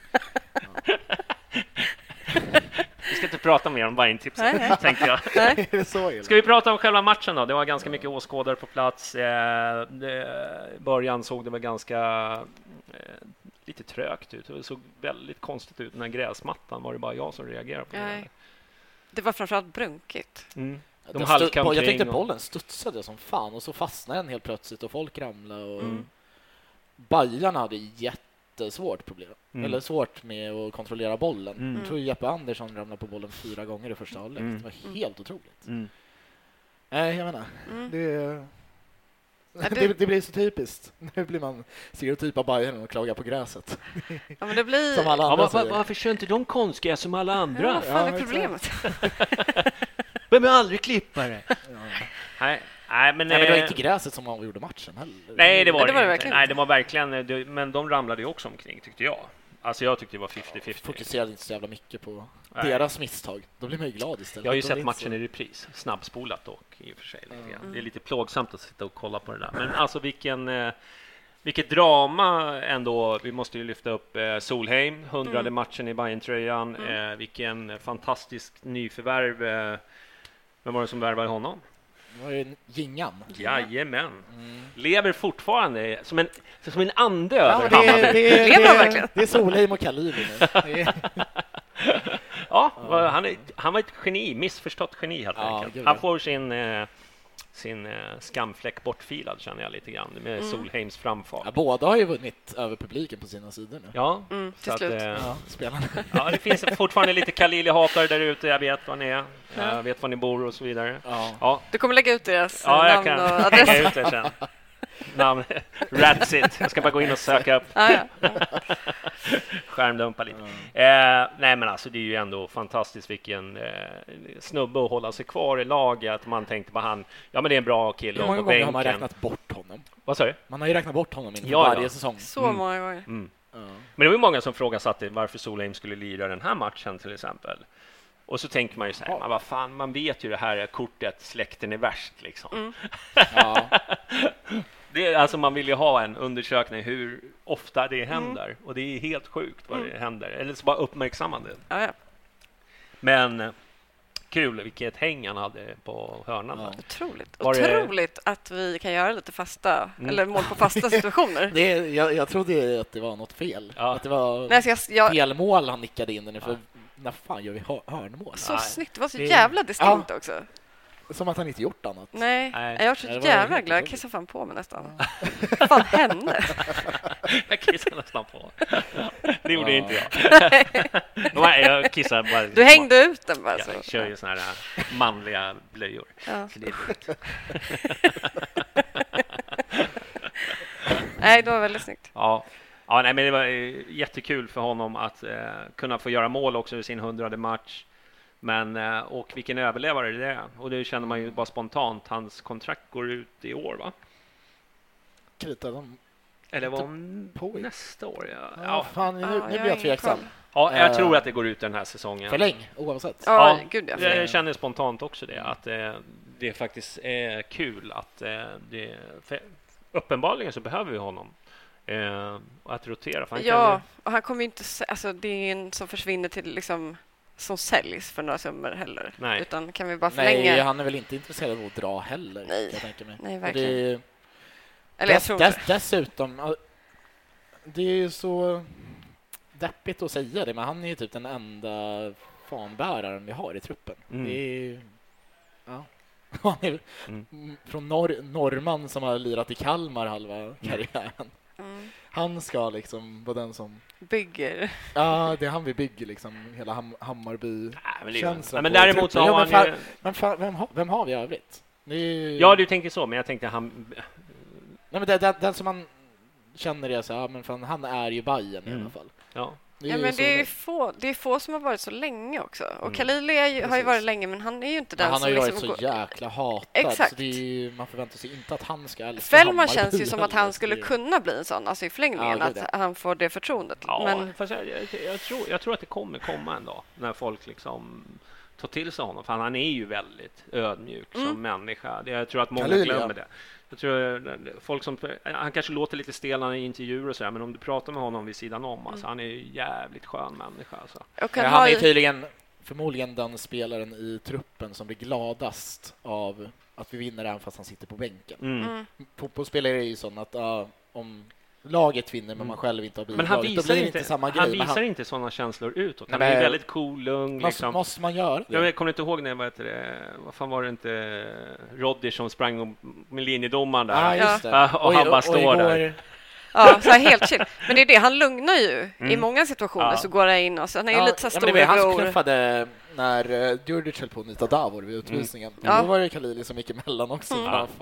Vi ska inte prata mer om Bayern-tipset, tänkte jag. Ska vi prata om själva matchen då? Det var ganska mycket åskådare på plats. Början såg det väl ganska lite trögt ut. Det såg väldigt konstigt ut. Den här gräsmattan, var det bara jag som reagerade på det? Det var framförallt brunkigt. Jag tänkte bollen studsade som fan, och så fastnade den helt plötsligt och folk ramlade. Och Bajarna hade jättesvårt problem. Eller svårt med att kontrollera bollen. Jag tror Jeppe Andersson ramlade på bollen 4 gånger i första halvlek. Det var helt otroligt. Nej, jag menar. Det blir så typiskt. Nu blir man stereotypa Bayern och klagar på gräset. Ja, men det blir... Som alla andra säger. Varför kör inte de konstgräs som alla andra? Ja, vad fan är problemet? Vem är aldrig klippare? Nej, men det var inte gräset som avgjorde matchen heller. Nej, det var det verkligen. Nej, det var verkligen... Men de ramlade ju också omkring, tyckte jag. Alltså jag tyckte det var 50-50. Fokuserade inte så jävla mycket på deras misstag. Då blir man ju glad istället. Jag har ju sett matchen i repris. Snabbspolat dock i och för sig. Det är lite plågsamt att sitta och kolla på det där. Men alltså vilket drama ändå. Vi måste ju lyfta upp Solheim. 100:e matchen i Bayern-tröjan. Vilken fantastisk nyförvärv. Vem var det som värvade honom? Det var ju Gingan. Jajamän. Lever fortfarande som en ande över Hammarby. Det är Solheim och Kalili nu. Han var ett geni, missförstått geni helt enkelt. Han får sin skamfläck bortfilad, känner jag lite grann, med Solheims framfart. Ja, båda har ju vunnit över publiken på sina sidor nu. Ja, till slut. Spelarna. Ja, det finns fortfarande lite Kalili-hatare där ute. Jag vet var ni är. Jag vet var ni bor och så vidare. Ja. Du kommer lägga ut deras namn och adress. Lägga ut det sen. Namn, Ratsit. Jag ska bara gå in och söka upp. Skärmdumpa lite. Nej, men alltså det är ju ändå fantastiskt vilken snubbe att hålla sig kvar i laget. Man tänkte på han, men det är en bra kille. Hur många gånger har man räknat bort honom? Vad sa du? Man har ju räknat bort honom inför varje säsong. Så många gånger. Men det var ju många som frågasatte varför Solheim skulle lira den här matchen till exempel. Och så tänker man ju så här, vad fan, man vet ju det här kortet, släkten är värst liksom. Ja. Det är, alltså man vill ju ha en undersökning hur ofta det händer. Och det är helt sjukt vad det händer. Eller så bara uppmärksammande. Ja. Men kul vilket häng han hade på hörnan. Ja. Otroligt att vi kan göra lite fasta eller mål på fasta situationer. Jag trodde att det var något fel. Att det var felmål han nickade in den. För när fan gör vi hörnmål? Så snyggt. Det var så jävla distinkt också. Som att han inte gjort annat. Nej. Jag var så jävla glad. Jag kissade fan på mig nästan. Vad fan hände? Jag kissade nästan på. Det gjorde inte jag. Nej, jag kissade bara. Du hängde ut den bara. Jag kör ju såna här manliga blöjor. Ja. Så det är Nej, det var väldigt snyggt. Ja, nej, men det var jättekul för honom att kunna få göra mål också i sin 100:e match. Men, och vilken överlevare det är. Och det känner man ju bara spontant. Hans kontrakt går ut i år, va? Eller var på nästa år? Ja, fan, nu blir jag tveksam. Ja, jag tror att det går ut den här säsongen. Förläng, oavsett. Ja, gud, jag känner spontant också det. Att det faktiskt är kul att uppenbarligen så behöver vi honom. Att rotera. För och han kommer inte... Alltså, det är en som försvinner till liksom... som säljs för några summor heller. Nej. Utan kan vi bara förlänga... Nej, han är väl inte intresserad av att dra heller. Nej, jag tänker mig. Nej verkligen. Det, eller jag tror inte. Dessutom, det är ju så deppigt att säga det, men han är ju typ den enda fanbäraren vi har i truppen. Det är han är från norrman som har lirat i Kalmar halva karriären. Han ska liksom vara den som bygger. Ja, det är han vi bygger liksom hela Hammarby-känslan. Men däremot så har han ju... Men vem har vi i övrigt? Ja, du tänker så, men jag tänkte han... Nej, men den som man känner är så här, men fan, han är ju Bayern i alla fall. Ja. Men det är få som har varit så länge också. Och Khalili har ju varit länge, men han är ju inte den han som... Han har ju varit så jäkla hatad. Exakt. Så det är ju, man förväntar sig inte att han ska älska Hammarby. Fällman känns ju som att han skulle kunna bli en sån, alltså i förlängningen, att han får det förtroendet. Ja, men... fast jag tror att det kommer komma en dag när folk liksom tar till sig honom. För han är ju väldigt ödmjuk som människa. Jag tror att många glömmer det. Jag tror folk som han kanske låter lite stel i intervjuer och så här, men om du pratar med honom vid sidan om, alltså, han är ju jävligt skön människa alltså. Han är tydligen förmodligen den spelaren i truppen som blir gladast av att vi vinner även fast han sitter på bänken. Fotbollsspelare är ju sån att om laget vinner men man själv inte har bidragit, men han visar inte samma grej. Han visar inte sådana känslor utåt. Han är väldigt cool, lugn. Liksom. Måste man göra det? Jag kommer inte ihåg när vad fan var det inte Roddy som sprang med linjedomaren där. Just det. Och han bara står där. Ja, så här helt chill. Men det är det, han lugnar ju. I många situationer så går han in och så han är ju lite så stora han knuffade när Djurdjic höll på att nita Davor vid utvisningen. Då var det Khalili som gick emellan också.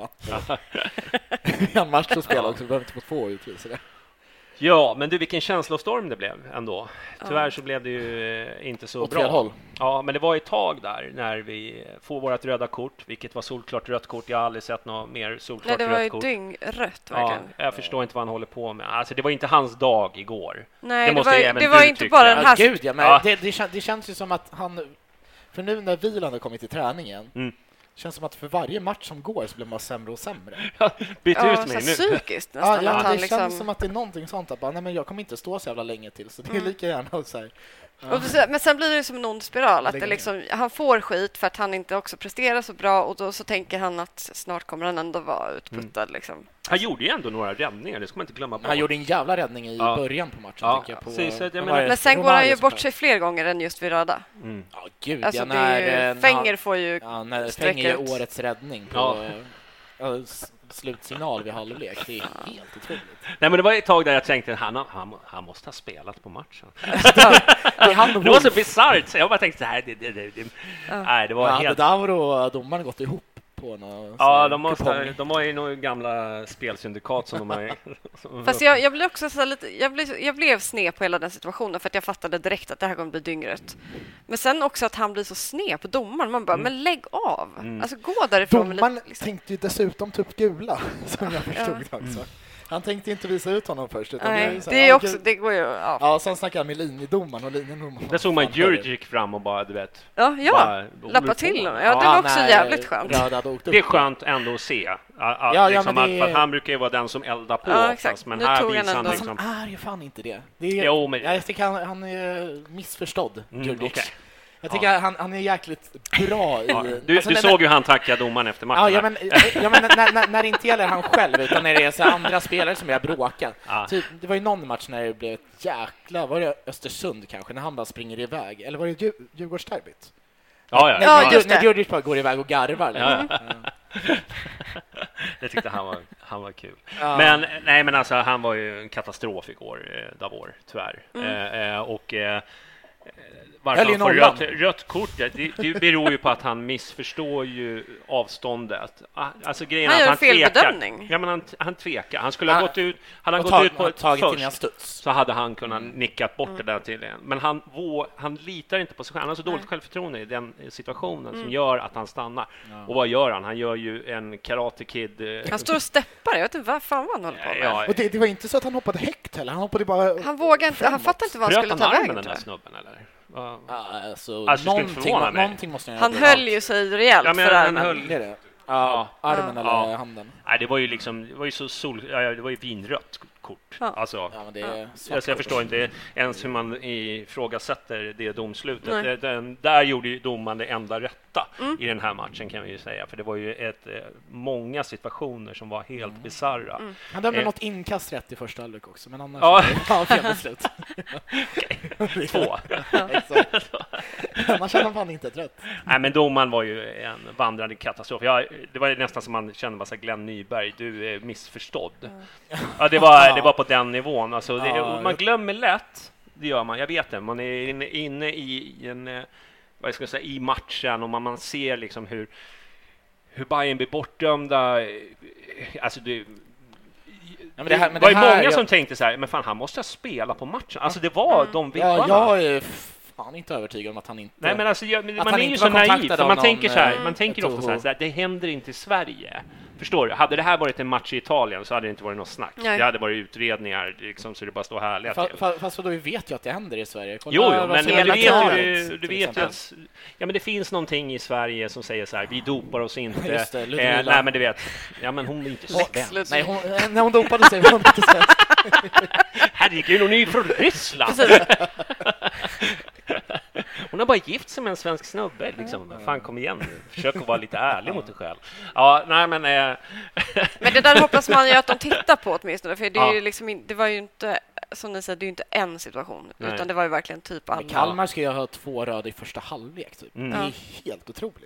En match att spela också, vi behöver inte få 2 utvisare. Ja, men du, vilken känslostorm det blev ändå. Tyvärr så blev det ju inte så bra. Håll. Ja, men det var ett tag där när vi får vårt röda kort, vilket var solklart rött kort. Jag har aldrig sett något mer solklart rött kort. Nej, det var ju dyngrött verkligen. Ja, jag förstår inte vad han håller på med. Alltså, det var inte hans dag igår. Nej, det var inte bara den här... Gud, ja, men det känns ju som att han... För nu när Wieland har kommit till träningen... Känns som att för varje match som går så blir man sämre och sämre. Byt ut mig nu. Psykiskt nästan. Ja, det känns som att det är någonting sånt att bara, nej, men jag kommer inte stå så jävla länge till, så det är lika gärna så här. Men sen blir det som en ond spiral att det liksom, han får skit för att han inte också presterar så bra, och då så tänker han att snart kommer han ändå vara utputtad liksom. Han gjorde ju ändå några räddningar, det ska man inte glömma bort. Han gjorde en jävla räddning i början på matchen, tycker jag. Men sen går han ju bort sig fler gånger än just vid röda. Ja, gud. Alltså, Fenger får ju Fenger är årets räddning på slutsignal vid halvlek. Det är helt otroligt. Nej, men det var ett tag där jag tänkte han måste ha spelat på matchen. Det var så bisarrt, så jag bara tänkte så här, nej, det var helt... Davor och domaren gått ihop på något. Ja, de har ju några gamla spelsyndikat som de har. Fast jag blev också så lite, jag blev sned på hela den situationen, för att jag fattade direkt att det här kommer bli dyngrätt. Men sen också att han blir så sned på domaren, man bara, men lägg av. Alltså gå därifrån. Domaren tänkte ju dessutom typ gula, som jag förstod också. Han tänkte inte visa ut honom först. Utan Nej, så det här, är också, det går ju... Ja, sen snackade han med linjedomaren och linjedomaren. Där såg man Djurdjic gick fram och bara, du vet... Ja, lappa till honom. Ja, det var också jävligt skönt. Det är skönt ändå att se. Liksom för att han brukar ju vara den som eldar på oftast, men här visar han liksom... Han är ju fan inte det. Jag tycker han är missförstådd, Djurdjic. Okay. Jag tycker han är jäkligt bra i... Du såg ju han tacka domaren efter matchen. Ja, men när det inte gäller han själv, utan när det är så andra spelare som jag bråkar. Typ, det var ju någon match när det blev ett jäkla... Var det Östersund kanske, när han bara springer iväg? Eller var det Djurgårdsderbyt? När Djurdjic bara går iväg och garvar. Det tyckte han var kul. Men nej, men alltså han var ju en katastrof igår, Davor, tyvärr. Och varför han får rött kort, det beror ju på att han missförstår ju avståndet. Alltså grejen han att han fel bedömning. Ja, men han tvekar. Han skulle ha gått ut, hade han gått ut på ett först, så hade han kunnat nickat bort det där till en. Men han litar inte på sig själv. Han har så dåligt självförtroende i den situationen som gör att han stannar. Och vad gör han? Han gör ju en Karate Kid. Han står och steppar. Jag vet inte vad fan han håller på med. Och det var inte så att han hoppade högt heller. Han hoppade bara... Han vågade inte. Han fattade inte vad han skulle ta vägen. Den där snubben, eller? Någonting måste han höll ju sig rejält för han höll det. Armen eller handen. Nej, det var ju liksom, det var ju vinrött kort. Alltså, jag förstår inte ens hur man ifrågasätter det domslutet. Där gjorde ju domaren det enda rätta i den här matchen, kan vi ju säga. För det var ju många situationer som var helt bizarra. Han dömde något inkast rätt i första halvlek också, men annars fel beslut. 2. Annars kände han inte rätt. Nej, men domaren var ju en vandrande katastrof. Det var nästan som man kände sig Glenn Nyberg, du är missförstådd. Ja, det var på den nivån. Alltså, man glömmer lätt, det gör man, jag vet det. Man är inne i en, vad ska jag säga, i matchen, och man ser liksom hur Bayern blir bortdömda. Alltså det var ju många som tänkte så här, men fan, han måste spela på matchen. Alltså det var de vibbarna. Jag är fan inte övertygad om att han inte... Nej, men alltså, man är ju så naiv, för man tänker så här, man tänker ofta så här, det händer inte i Sverige. Förstår du? Hade det här varit en match i Italien så hade det inte varit något snack. Nej. Det hade varit utredningar liksom, så det bara står härligt. Fast då, vi vet ju att det händer i Sverige. Jo, men du vet ju att men det finns någonting i Sverige som säger så här, vi dopar oss inte. Just det, nej, men du vet. Ja, men hon är inte svensk. Nej, när hon dopade sig var hon inte svensk. Herregud, hon är ju från Ryssland. Hon har bara gift sig med en svensk snubbe liksom. Fan, kom igen nu. Försök att vara lite ärlig mot dig själv. Ja, nej, men men det där hoppas man ju att de tittar på åtminstone, för det är ju liksom, det var ju inte, som ni säger, det är ju inte en situation, utan det var ju verkligen typ alla. Kalmar ska ju ha 2 röda i första halvlek typ. Det är helt otroligt.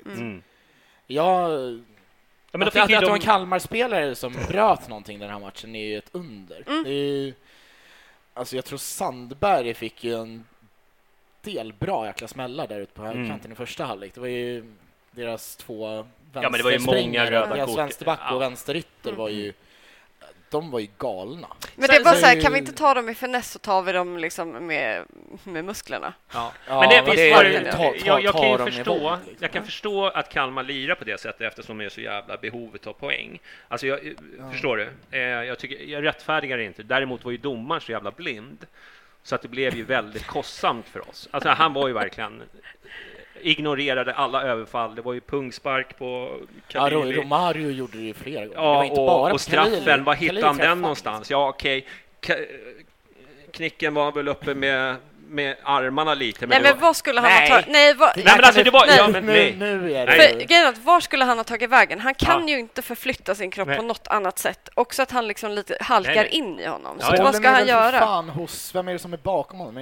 Men att det var en Kalmar-spelare som bröt någonting den här matchen är ju ett under. Det är, alltså jag tror Sandberg fick ju en del bra jäkla smällar där ute på högerkanten i första halvlek. Det var ju deras 2 men det var ju många röda kort. Vänsterback och vänsterytter var ju, de var ju galna. Men det var så här, kan vi inte ta dem i finess så tar vi dem liksom med musklerna. Men det visst var det, jag kan förstå att Kalmar lirar på det sättet, eftersom de är så jävla behovet av poäng. Alltså förstår du? Jag rättfärdigar inte. Däremot var ju domaren så jävla blind, så att det blev ju väldigt kostsamt för oss. Alltså han var ju verkligen, ignorerade alla överfall. Det var ju pungspark på Kalili. Romario gjorde det ju flera gånger. Ja, det var inte bara och straffen, var hittade han den någonstans? Ja, okej. Knicken var väl uppe med armarna lite. Men vad skulle han ha tagit? Var skulle han ha tagit vägen? Han kan ju inte förflytta sin kropp på något annat sätt. Också att han liksom lite halkar in i honom. Så vad ska han göra? Vem är det som är bakom honom?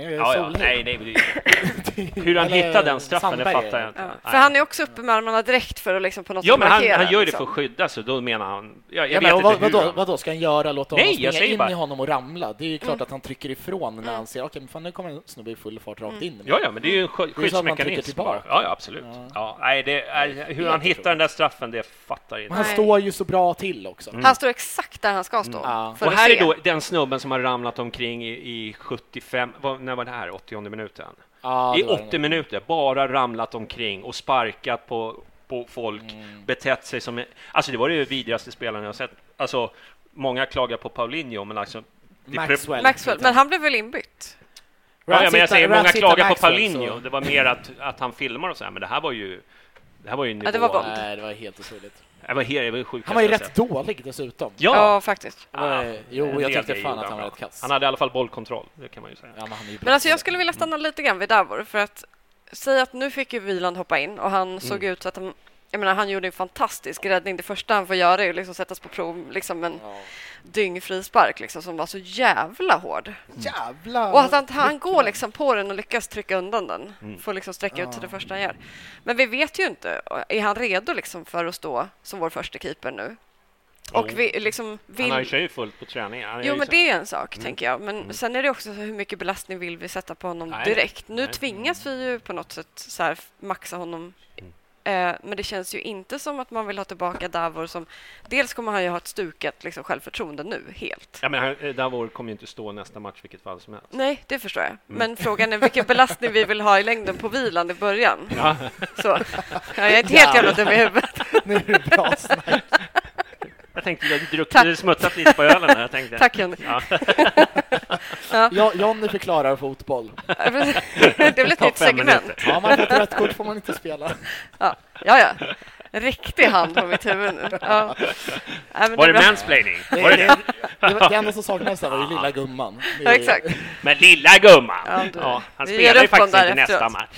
Hur han hittar den straffen, det fattar jag inte. För han är också uppe med armarna direkt för att liksom på något sätt markera. Han gör det för att skydda sig, då menar han... Vad ska han göra? Låta honom springa in i honom och ramla? Det är ju klart att han trycker ifrån när han ser, okej, men fan, nu kommer en snubbe i full fart rakt in. Ja, men det är ju en skyddsmekanism. Ja, absolut. Hur han hittar den där straffen, det fattar inte. Men han står ju så bra till också. Han står exakt där han ska stå. Och här är då den snubben som har ramlat omkring i 75, när var det här? 80:e minuten? I 80 minuter, bara ramlat omkring och sparkat på folk, betett sig som... Alltså det var det vidrigaste spelaren jag har sett. Alltså många klagar på Paulinho, men alltså... Maxwell, men han blev väl inbytt? Ja, men jag säger många klagar på Paulinho. Så. Det var mer att han filmar och så här, men det här var ju en nivå. Ja, det var bort. Nej, det var helt otroligt. Det var sjukt. Han var ju rätt dålig dessutom. Ja Jag faktiskt. tyckte fan att han var rätt kass. Han hade i alla fall bollkontroll, det kan man ju säga. Ja, men alltså jag skulle vilja stanna lite grann vid Davor, för att säga att nu fick ju Wieland hoppa in och han såg ut så att han gjorde en fantastisk räddning. Det första han får göra är liksom sättas på prov, liksom en dyngfrispark liksom, som var så jävla hård. Och att han går liksom på den och lyckas trycka undan den. Får liksom sträcka ut till det första han gör. Men vi vet ju inte, är han redo liksom för att stå som vår första keeper nu? Och vi liksom han har ju sig fullt på träning. Jo, men det är en sak, tänker jag. Men sen är det också hur mycket belastning vill vi sätta på honom direkt. Nu tvingas vi ju på något sätt så här maxa honom. Men det känns ju inte som att man vill ha tillbaka Davor som... Dels kommer han ju ha ett stukat liksom, självförtroende nu, helt. Ja, men Davor kommer ju inte stå nästa match vilket fall som helst. Nej, det förstår jag. Men frågan är vilken belastning vi vill ha i längden på Wieland i början. Ja. Så, jag är inte helt jävla dum i huvudet. Nu är det bra snack. Jag tänkte att du hade smuttat lite på ölen. Jag tänkte. Tack, Jonny. Ja, Jonny förklarar fotboll. Det blir ett nytt segment. Ja, man får rätt kort får man inte spela. Ja. Riktig hand på mitt huvud nu. Ja. Var det mansplaining? Det enda som saknades var ju lilla gumman. Ja, exakt. Men lilla gumman! Ja, han spelar ju faktiskt inte nästa match.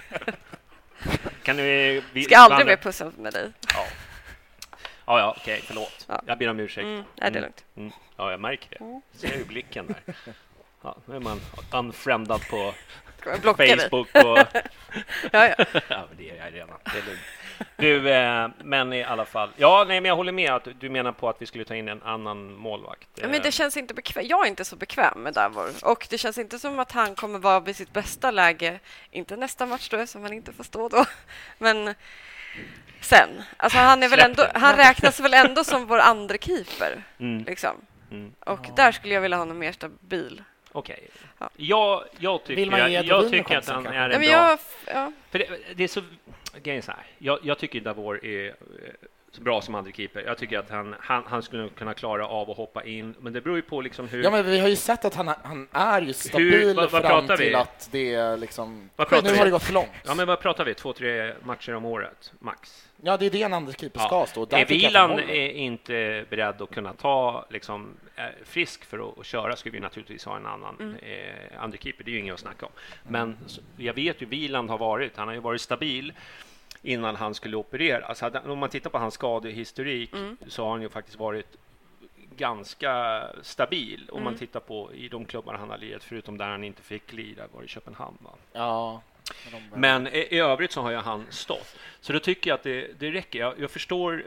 Ska aldrig mer pussa med dig. Ja, okej, förlåt. Ja. Jag ber om ursäkt. Det är lugnt. Ja, jag märker det. Ser ju blicken där. Ja, nu är man unfriendad på Facebook. Och... ja, det är jag redan. Det är lugnt. Du, men i alla fall. Ja, nej, men jag håller med att du menar på att vi skulle ta in en annan målvakt. Men det känns inte bekvämt. Jag är inte så bekväm med Davor. Och det känns inte som att han kommer vara vid sitt bästa läge. Inte nästa match då, som man inte får stå då. Men... Sen, alltså han räknas väl ändå som vår andra keeper liksom. Och där skulle jag vilja ha någon mer stabil. Okej. Ja. Jag tycker att han är en bra. För det är så grejen så här. Jag tycker Davor är så bra som andra keeper. Jag tycker att han skulle kunna klara av att hoppa in, men det beror ju på liksom hur. Ja, men vi har ju sett att han är ju stabil fram till att det är liksom nu har det gått för långt. Ja, men vad pratar vi? 2-3 matcher om året max. Ja, det är det en andra keeper ska stå. Är Wieland inte beredd att kunna ta liksom frisk för att köra, skulle vi naturligtvis ha en annan andra keeper. Det är ju inget att snacka om. Men jag vet ju Wieland han har ju varit stabil innan han skulle operera. Alltså, om man tittar på hans skadehistorik så har han ju faktiskt varit ganska stabil. Om man tittar på i de klubbar han har lirat, förutom där han inte fick lira, var i Köpenhamn. Va? Ja. Men i övrigt så har ju han stått. Så då tycker jag att det räcker. Jag förstår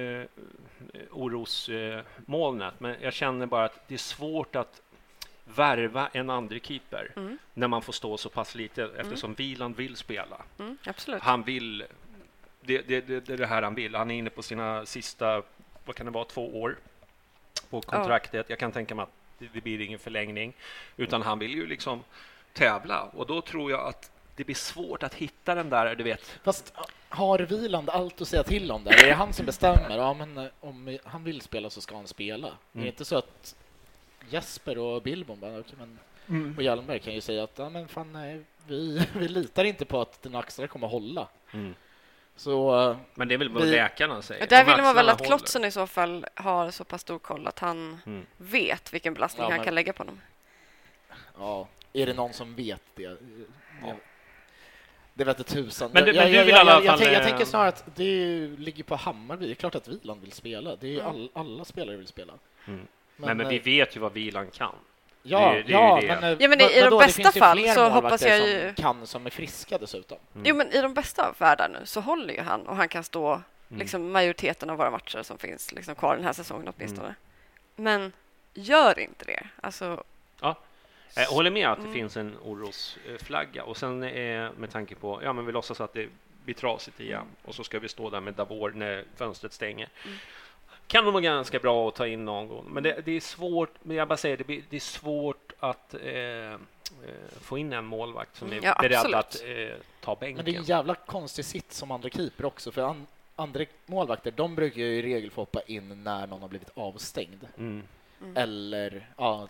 orosmolnet, men jag känner bara att det är svårt att värva en andra keeper när man får stå så pass lite, eftersom Wieland vill spela. Absolut. Han vill det här han vill. Han är inne på sina sista, vad kan det vara, 2 år på kontraktet. Jag kan tänka mig att det blir ingen förlängning, utan han vill ju liksom tävla, och då tror jag att det blir svårt att hitta den där, du vet. Fast har Wieland allt att säga till om det? Är det han som bestämmer? Ja, men om han vill spela så ska han spela. Det är inte så att Jesper och Billborn bara, och Hjalmberg kan ju säga att men fan, nej, vi litar inte på att den Axlar kommer att hålla. Så, men det är väl vad läkarna säger. Där vill man väl att Klotsen i så fall har så pass stor koll att han vet vilken belastning han kan lägga på honom. Ja, är det någon som vet det? Det vet det tusan. Men jag tänker snarare att det ligger på Hammarby. Det är klart att Wieland vill spela. Det är ju alla spelare vill spela. Men vi vet ju vad Wieland kan. Men i de bästa fall så hoppas jag ju som är friska dessutom. Jo, men i de bästa av världar nu så håller ju han, och han kan stå liksom majoriteten av våra matcher som finns liksom kvar den här säsongen åtminstone. Men gör inte det. Alltså jag håller med att det finns en orosflagga, och sen med tanke på men vi låtsas att det blir trasigt igen och så ska vi stå där med Davor när fönstret stänger. Kan nog vara ganska bra att ta in någon gång, men det är svårt. Men jag bara säger det är svårt att få in en målvakt som är beredd att ta bänken. Men det är en jävla konstig sitt som andra keeper också, för andra målvakter, de brukar ju i regel få hoppa in när någon har blivit avstängd. Eller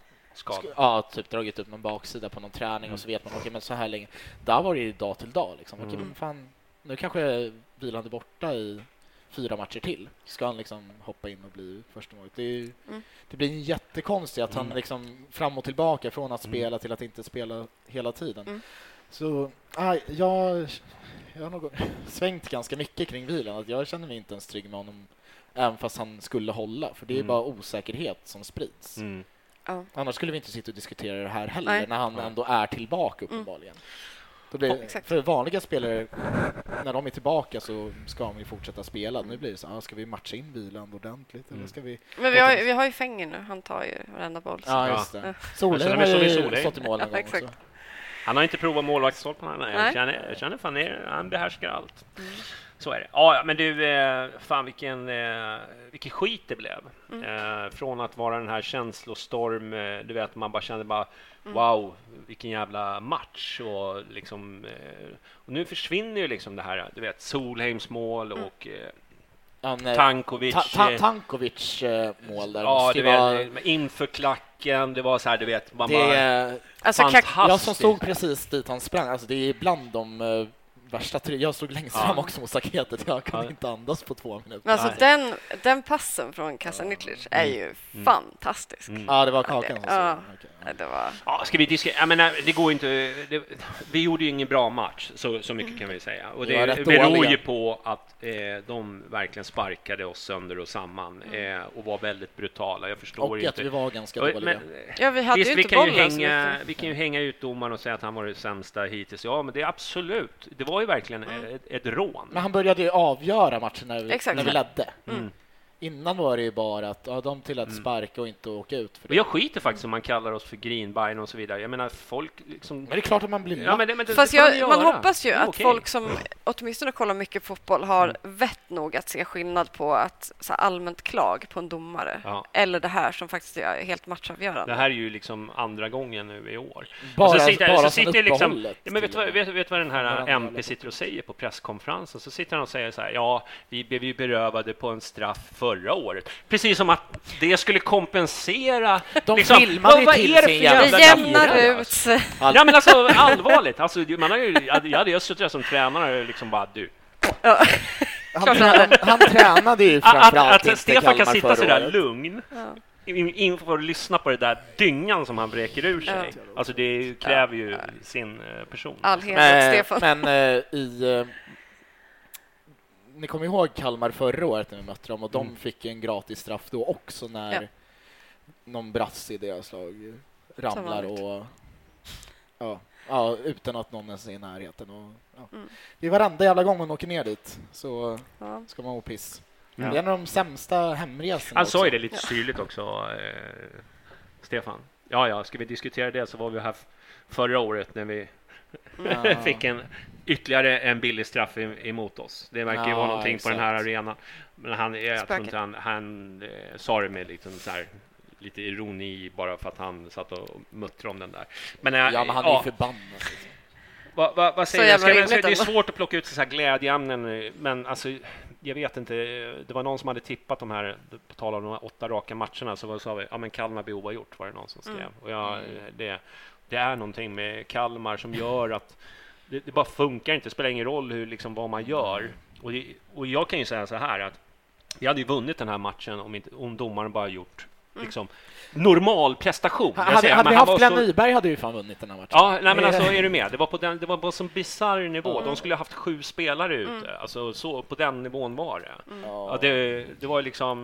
typ dragit upp någon baksida på någon träning och så vet man okej, men så här länge. Där var det ju dag till dag liksom. Okej, men fan, nu kanske Wieland är borta i 4 matcher till. Ska han liksom hoppa in och bli första målet? Det blir en jättekonstigt att han liksom fram och tillbaka från att spela till att inte spela hela tiden. Så jag har nog svängt ganska mycket kring Wieland. Att jag känner mig inte ens trygg med honom även fast han skulle hålla. För det är bara osäkerhet som sprids. Annars skulle vi inte sitta och diskutera det här heller när han ändå är tillbaka uppenbarligen. För vanliga spelare, när de är tillbaka så ska de ju fortsätta spela. Nu blir det så ska vi matcha in Wieland ordentligt? Eller ska vi... Men vi har ju Fänger nu, han tar ju varenda boll. Ja, just det. Solheim har ju stått i mål en gång också. Han har inte provat målvaktsstolpen. Jag känner fan han behärskar allt. Så är det. Ja, men du, fan vilken skit det blev. Från att vara den här känslostorm, du vet, man bara kände bara wow, vilken jävla match och liksom och nu försvinner ju liksom det här, du vet, Solheims mål och Tankovic mål där. Ja, du vet, inför klacken, det var så här, du vet, man bara jag som stod precis dit han sprang, alltså det är bland de värsta jag stod längst fram också mot staketet. Jag kunde inte andas på 2 minuter. Men alltså den passen från Kasaniklic är ju fantastisk. Ja, det var kakan som det var... Ja, ska vi diskutera? Jag menar, det går inte... vi gjorde ju ingen bra match, så mycket kan vi säga. Och det beror ju på att de verkligen sparkade oss sönder och samman och var väldigt brutala. Jag förstår och inte. Och att vi var ganska dåliga. Vi hade ju inte bollen. Vi kan ju hänga ut domaren och säga att han var det sämsta hittills. Ja, men det är absolut. Det var ju verkligen ett rån. Men han började ju avgöra matchen när vi ledde. Innan var det ju bara att de till att sparka och inte åka ut. För det. Och jag skiter faktiskt om man kallar oss för Greenbein och så vidare. Jag menar, folk liksom... Men det är klart att man blir... Ja, men fast man hoppas ju att folk som åtminstone kollar mycket fotboll har vett nog att se skillnad på att så allmänt klag på en domare. Eller det här som faktiskt är helt matchavgörande. Det här är ju liksom andra gången nu i år. Bara liksom, men vet vad den här MP sitter och säger på presskonferensen? Så sitter han och säger så här, vi blev ju berövade på en straff förra året. Precis som att det skulle kompensera. De liksom, filmade ju till sin jävla det jämnar ut. Ja, men alltså allvarligt. Alltså, jag hade ju suttit där som tränare liksom bara han tränade ju framförallt att Stefan kan sitta så där lugn inför att lyssna på det där dyngan som han bräker ur sig. Alltså det kräver ju sin person. Stefan. Men ni kommer ihåg Kalmar förra året när vi mötte dem och de fick en gratis straff då också när någon brass i deras lag ramlar och utan att någon ens är i närheten. Och, det är varenda jävla gång man åker ner dit så ska man gå piss. Det är en av de sämsta hemresorna. Han sa ju det lite tydligt också, Stefan. Ja, ska vi diskutera det så var vi här förra året när vi fick ytterligare en billig straff emot oss. Det verkar ju vara någonting på den här arenan. Men han sa det med liksom så här, lite ironi bara för att han satt och muttrade om den där. Men han är ju förbannad. Vad säger jag? Det är svårt att plocka ut så här glädjeämnen, men alltså jag vet inte, det var någon som hade tippat de här, på tal om de 8 raka matcherna, så sa vi, men Kalmar blir oavgjort, var det någon som skrev. Och det är någonting med Kalmar som gör att det bara funkar inte, det spelar ingen roll hur, liksom, vad man gör. Och jag kan ju säga så här att vi hade ju vunnit den här matchen om domaren bara gjort liksom normal prestation. Hade vi haft Glenn Nyberg hade ju fan vunnit den här matchen. Ja, nej, men alltså är du med? Det var på en bizarr nivå. De skulle ha haft 7 spelare ute. Alltså så på den nivån var det. Det var liksom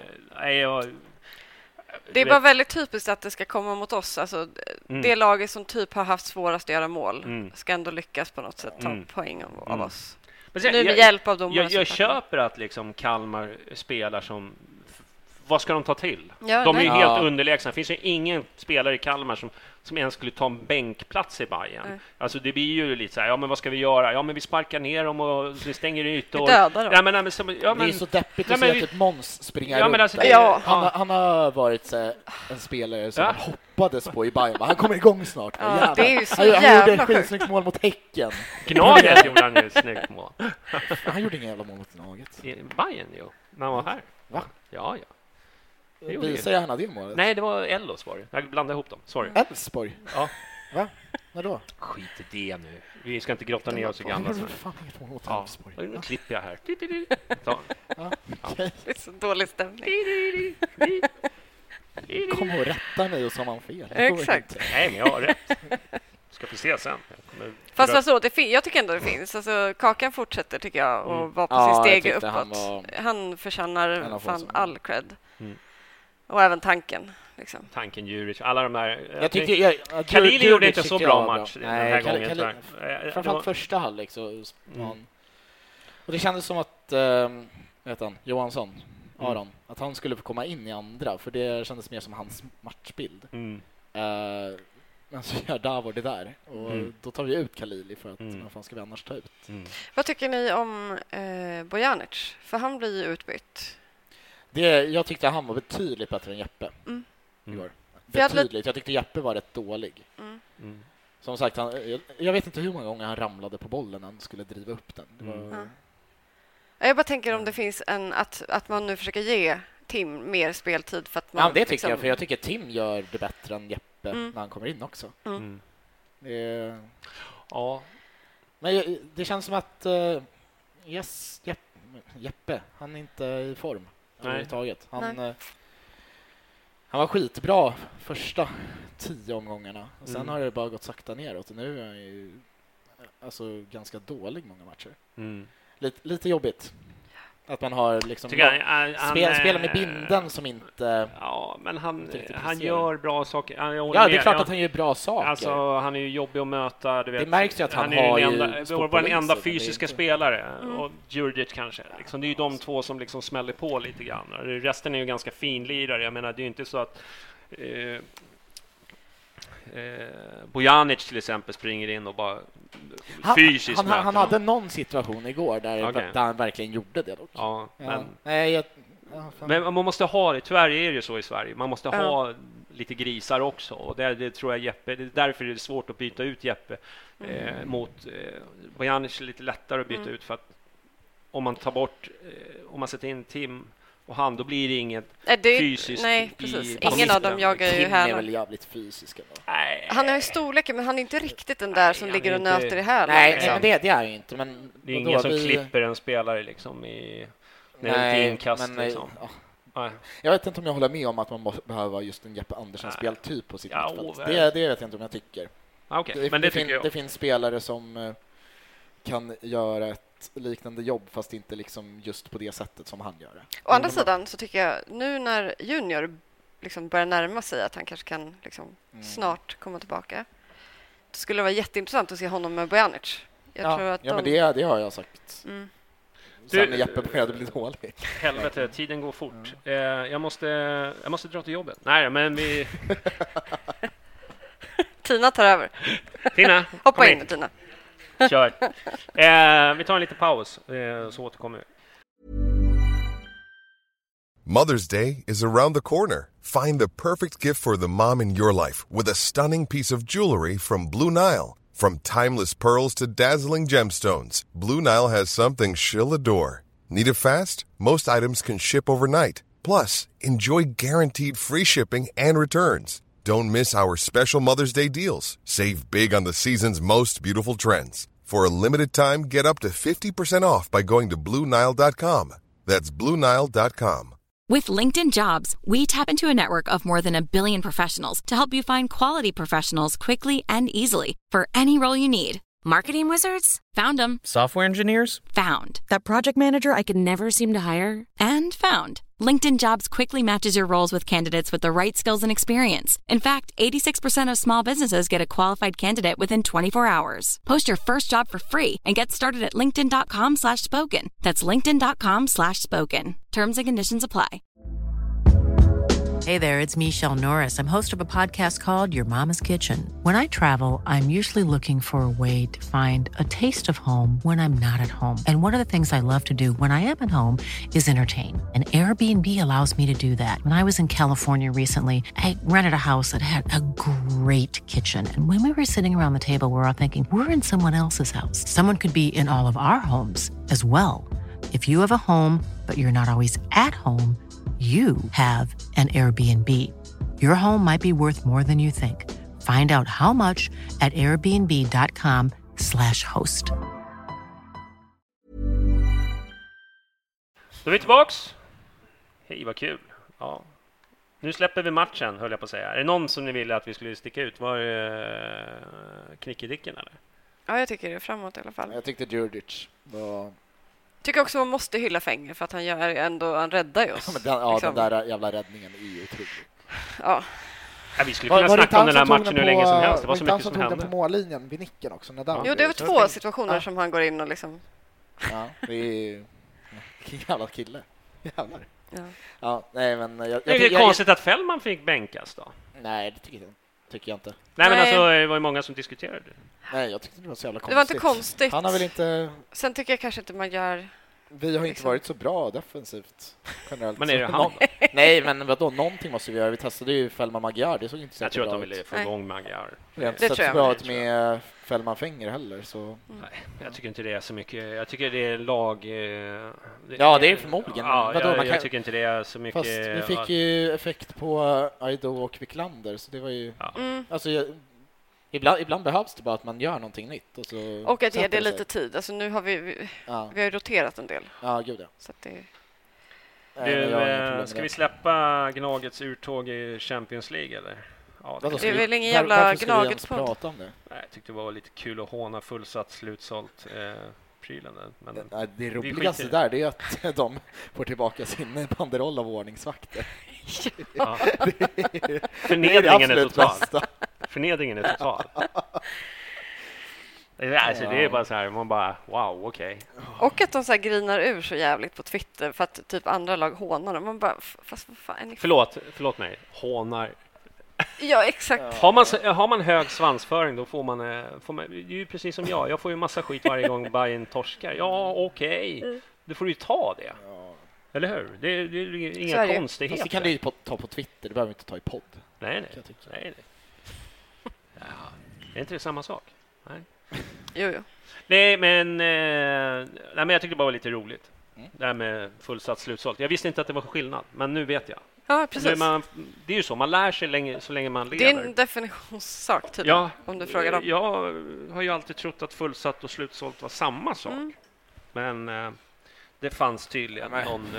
det är bara väldigt typiskt att det ska komma mot oss. Alltså, det laget som typ har haft svårast att göra mål ska ändå lyckas på något sätt ta poäng av oss. Men nu med hjälp av domaren. Jag köper att liksom Kalmar spelar som... Vad ska de ta till? Ja, de är ju helt underlägsna. Det finns ju ingen spelare i Kalmar som ens skulle ta en bänkplats i Bayern. Alltså det blir ju lite så här, ja men vad ska vi göra? Ja men vi sparkar ner dem och vi stänger ytor. Vi dödar dem. Ja, men, det är så deppigt att se att ett Måns springer runt. Alltså, han har varit så en spelare som man hoppades på i Bayern. Han kommer igång snart. Ja, det är ju så han gjorde ett sjukt. skitsnyggt mål mot Häcken. Gnaget gjorde han ju ett snyggt mål. Han gjorde inga jävla mål mot Gnaget. I Bayern, jo. När han var här. Va? Ja. Visar gärna det målet. Nej, det var Ellos var det. Jag blandade ihop dem. Sorry. Elfsborg? Ja. Va? Vadå? Skit i det nu. Vi ska inte grotta ner oss i gamla. Fan, inget mål mot Elfsborg. Nu klipper jag här. Det är så dålig stämning. Kom och rätta mig och så har man fel. Exakt. Nej, men jag har rätt. Ska få se sen. Fast alltså, jag tycker ändå det finns. Alltså, Kakan fortsätter tycker jag och var på sin steg uppåt. Han förtjänar fan all cred. Och även tanken. Liksom. Tanken, Djuric, alla de här... Jag tycker Khalili gjorde inte så bra match den här gången. Framförallt första halvlek så... Och det kändes som att Johansson, Aron, att han skulle få komma in i andra, för det kändes mer som hans matchbild. Men så gör Davor det där, och då tar vi ut Khalili för att vad fan ska vi annars ta ut? Vad tycker ni om Bojanic? För han blir ju utbytt. Jag tyckte han var betydligt bättre än Jeppe igår. Betydligt. Jag tyckte Jeppe var rätt dålig. Som sagt, jag vet inte hur många gånger han ramlade på bollen när han skulle driva upp den. Det var... Jag bara tänker om det finns att man nu försöker ge Tim mer speltid. För att man, det tycker jag, för jag tycker Tim gör det bättre än Jeppe när han kommer in också. Men det känns som att Jeppe, han är inte i form överhuvudtaget. Han var skitbra första 10 omgångarna. Och sen har det bara gått sakta neråt. Och nu är han ju ganska dålig många matcher. Lite jobbigt. Att man har liksom spelar med binden som inte... Ja, men han gör bra saker. Det är klart att han gör bra saker. Alltså, han är ju jobbig att möta. Du vet. Det märks ju att han har ju... den enda fysiska spelare. Och Djurdjic kanske. Liksom, det är ju de två som liksom smäller på lite grann. Resten är ju ganska finlirare. Jag menar, det är ju inte så att... Bojanic till exempel springer in och bara fysiskt han hade någon situation igår där han verkligen gjorde det dock. Men man måste ha det, tyvärr är det så i Sverige, man måste ha lite grisar också, och det tror jag Jeppe, det är därför det är svårt att byta ut Jeppe mot Bojanic är lite lättare att byta ut, för att om man tar bort om man sätter in Tim och han, då blir det inget fysiskt. Nej, precis. Ingen av dem jagar ju här. Tim är väl jävligt fysisk ändå. Han har ju storleken, men han är inte riktigt den där som ligger och nöter i här. Nej, men det är ju inte. Men det är ingen som klipper en spelare liksom i inkast. Liksom. Jag vet inte om jag håller med om att man måste behöva just en Jeppe Andersen speltyp på sitt mittfält. Det vet jag inte om jag tycker. Men det finns spelare som kan göra ett liknande jobb, fast inte liksom just på det sättet som han gör det. Å andra sidan så tycker jag nu när Junior liksom börjar närma sig att han kanske kan liksom snart komma tillbaka, det skulle vara jätteintressant att se honom med Bojanic. Jag tror att men det har jag sagt. Sen när Jeppe började bli dålig. Helvete, tiden går fort. Jag måste dra till jobbet. Nej, men vi... Tina tar över. Tina, hoppa in Tina. Kör. Vi tar en liten paus, så återkommer vi. Mother's Day is around the corner. Find the perfect gift for the mom in your life with a stunning piece of jewelry from Blue Nile. From timeless pearls to dazzling gemstones, Blue Nile has something she'll adore. Need it fast? Most items can ship overnight. Plus, enjoy guaranteed free shipping and returns. Don't miss our special Mother's Day deals. Save big on the season's most beautiful trends. For a limited time, get up to 50% off by going to BlueNile.com. That's BlueNile.com. With LinkedIn Jobs, we tap into a network of more than 1 billion professionals to help you find quality professionals quickly and easily for any role you need. Marketing wizards? Found them. Software engineers? Found. That project manager I could never seem to hire? And found. LinkedIn Jobs quickly matches your roles with candidates with the right skills and experience. In fact, 86% of small businesses get a qualified candidate within 24 hours. Post your first job for free and get started at linkedin.com/spoken. That's linkedin.com/spoken. Terms and conditions apply. Hey there, it's Michelle Norris. I'm host of a podcast called Your Mama's Kitchen. When I travel, I'm usually looking for a way to find a taste of home when I'm not at home. And one of the things I love to do when I am at home is entertain. And Airbnb allows me to do that. When I was in California recently, I rented a house that had a great kitchen. And when we were sitting around the table, we were all thinking, we're in someone else's house. Someone could be in all of our homes as well. If you have a home, but you're not always at home, you have an Airbnb. Your home might be worth more than you think. Find out how much at airbnb.com/host. Då är vi tillbaks. Hej, vad kul. Ja. Nu släpper vi matchen, höll jag på att säga. Är det någon som ni ville att vi skulle sticka ut? Var det Knickedicken eller? Ja, jag tycker det är framåt i alla fall. Jag tyckte Djurdjic var... Tycker också man måste hylla Fenger för att han räddar ju oss. Den där jävla räddningen är ju otrolig. Ja. Ja, vi skulle kunna snacka om den här matchen hur länge som helst. Det var så mycket som hände. Han tog den på mållinjen vid nicken också. Jo, det var 2 situationer som han går in och liksom... Ja, det är... Vilken jävla kille. Jävlar. Ja. Ja, nej, men... Det är konstigt att Fällman fick bänkas då. Nej, det tycker jag inte. Nej, men alltså, det var ju många som diskuterade det. Nej, jag tyckte det var så jävla konstigt. Det var inte konstigt. Han har väl inte... Sen tycker jag kanske inte man gör... Vi har inte varit så bra defensivt generellt. Men är det han? Nej, men vadå? Någonting måste vi göra. Vi testade ju Fällman Magyar. Det såg inte så bra ut. Jag tror att de ville få igång Magyar. Det har inte sett så bra ut med Fällman Fenger heller. Så. Nej, jag tycker inte det är så mycket. Jag tycker det är lag... Ja, det är förmodligen. Ja, jag tycker inte det är så mycket... Fast vi fick ju effekt på Aido och Wiklander. Så det var ju... Ja. Alltså, Ibland behövs det bara att man gör någonting nytt. Och att ge det lite tid. Alltså nu har vi har roterat en del. Ja, gud ja. Så att det... Ska vi släppa Gnagets urtåg i Champions League eller? Ja, det är väl ingen jävla Gnagets prata om det. Nej, jag tyckte det var lite kul att håna fullsatt slutsålt prylen. Men det roligaste där är att de får tillbaka sin banderoll av ordningsvakter. Ja. Förnedringen är total. Förnedringen är total. Alltså, det är bara så här, man bara, wow, okej. Och att de så här grinar ur så jävligt på Twitter för att typ andra lag hånar dem. Man bara, fast vad fan är ni... Förlåt mig, hånar. Ja, exakt. Har man hög svansföring, då får man det är ju precis som jag får ju massa skit varje gång Bayern torskar. Ja, okej. Du får ju ta det. Eller hur? Det är inga konstigheter. Fast det kan du ju ta på Twitter, det behöver inte ta i podd. Nej. Ja, är inte det samma sak? Nej. Jo. Nej, men jag tyckte det bara var lite roligt. Det här med fullsatt slutsålt. Jag visste inte att det var skillnad, men nu vet jag. Ja, precis. Det är ju så, man lär sig så länge man lever. Det är en definitionssak tydligen, om du frågar dem. Jag har ju alltid trott att fullsatt och slutsålt var samma sak. Men det fanns tydligen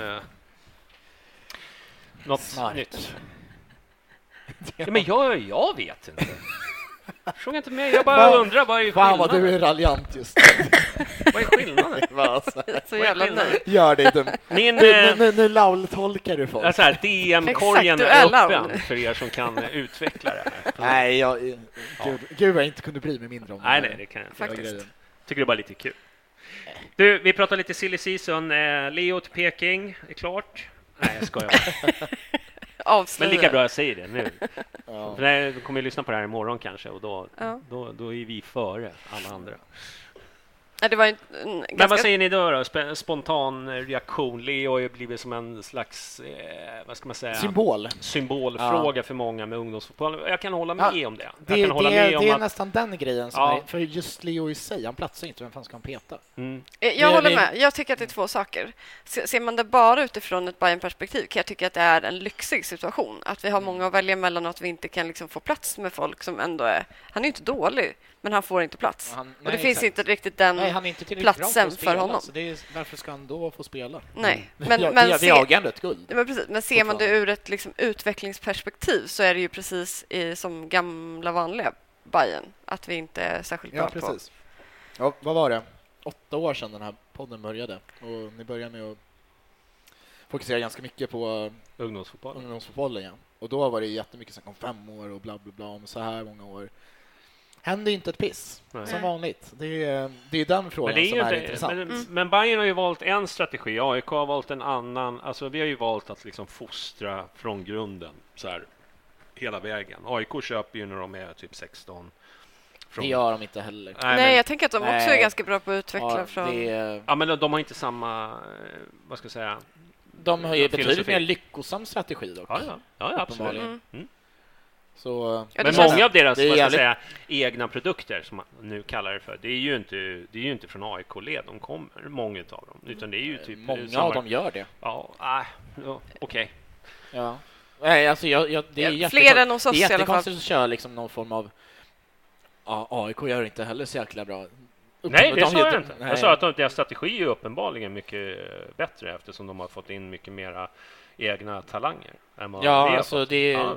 något nytt. Ja, men jag vet inte. Fråga inte mig, jag bara undrar vad är skillnaden? Fan vad du är raljant just. Vad är skillnaden? Så jävla nöjd. Gör dig dum. Nu laultolkar du folk. Så här, DM-korgen är öppen för er som kan utveckla det här. Nej, gud jag inte kunde bry mig mindre om det. Nej, det kan jag faktiskt. Tycker det är bara lite kul. Du, vi pratar lite silly season. Leo till Peking är klart. Nej, jag skojar. Men lika bra jag säger det nu. För då kommer vi lyssna på det här imorgon kanske. Och då är vi före alla andra. Det var Men vad säger ni då? Spontan reaktion. Leo har ju blivit som en slags vad ska man säga? Symbolfråga för många med ungdomsfotboll. Jag kan hålla med om det. Det är nästan den grejen som är, för just Leo i sig, han platsar inte, vem fan ska han peta? Jag håller med. Jag tycker att det är 2 saker. Ser man det bara utifrån ett Bayern-perspektiv kan jag tycka att det är en lyxig situation. Att vi har många att välja mellan och att vi inte kan liksom få plats med folk som ändå är... Han är inte dålig, men han får inte plats. Och det finns inte riktigt den platsen för honom. Så varför ska han då få spela? Nej, men det är ändå ett guld. Men precis, men ser man det ur ett liksom utvecklingsperspektiv så är det ju precis som gamla vanliga Bayern att vi inte är särskilt bra på. Ja, vad var det? 8 år sedan den här podden började och ni började med att fokusera ganska mycket på ungdomsfotbollen. Ja. Och då var det jättemycket snack om 5 år och bla bla bla om så här många år. händer inte ett piss, Nej. som vanligt. Det är den frågan som är intressant. Men Bayern har ju valt en strategi, AIK har valt en annan. Alltså vi har ju valt att liksom fostra från grunden så här hela vägen. AIK köper ju när de är typ 16. Det gör de inte heller. Nej, jag tänker att de också är ganska bra på att utveckla från... Ja, men de har inte samma, vad ska jag säga... De har ju betydligt mer lyckosam strategi dock. Ja, absolut. Så, men många av deras vad ska jag säga, egna produkter, som man nu kallar det för, det är ju inte från AIK-led de kommer, många av dem. Utan det är ju typ... Många av dem gör det. Ja, okej. Ja. Nej, alltså det är fler än hos oss i alla fall. Jättekonstigt att köra liksom någon form av... Ja, AIK gör inte heller så jäkla bra. Nej, det sa jag inte. Jag sa att deras strategi är uppenbarligen mycket bättre eftersom de har fått in mycket mera egna talanger. Ja, alltså det är...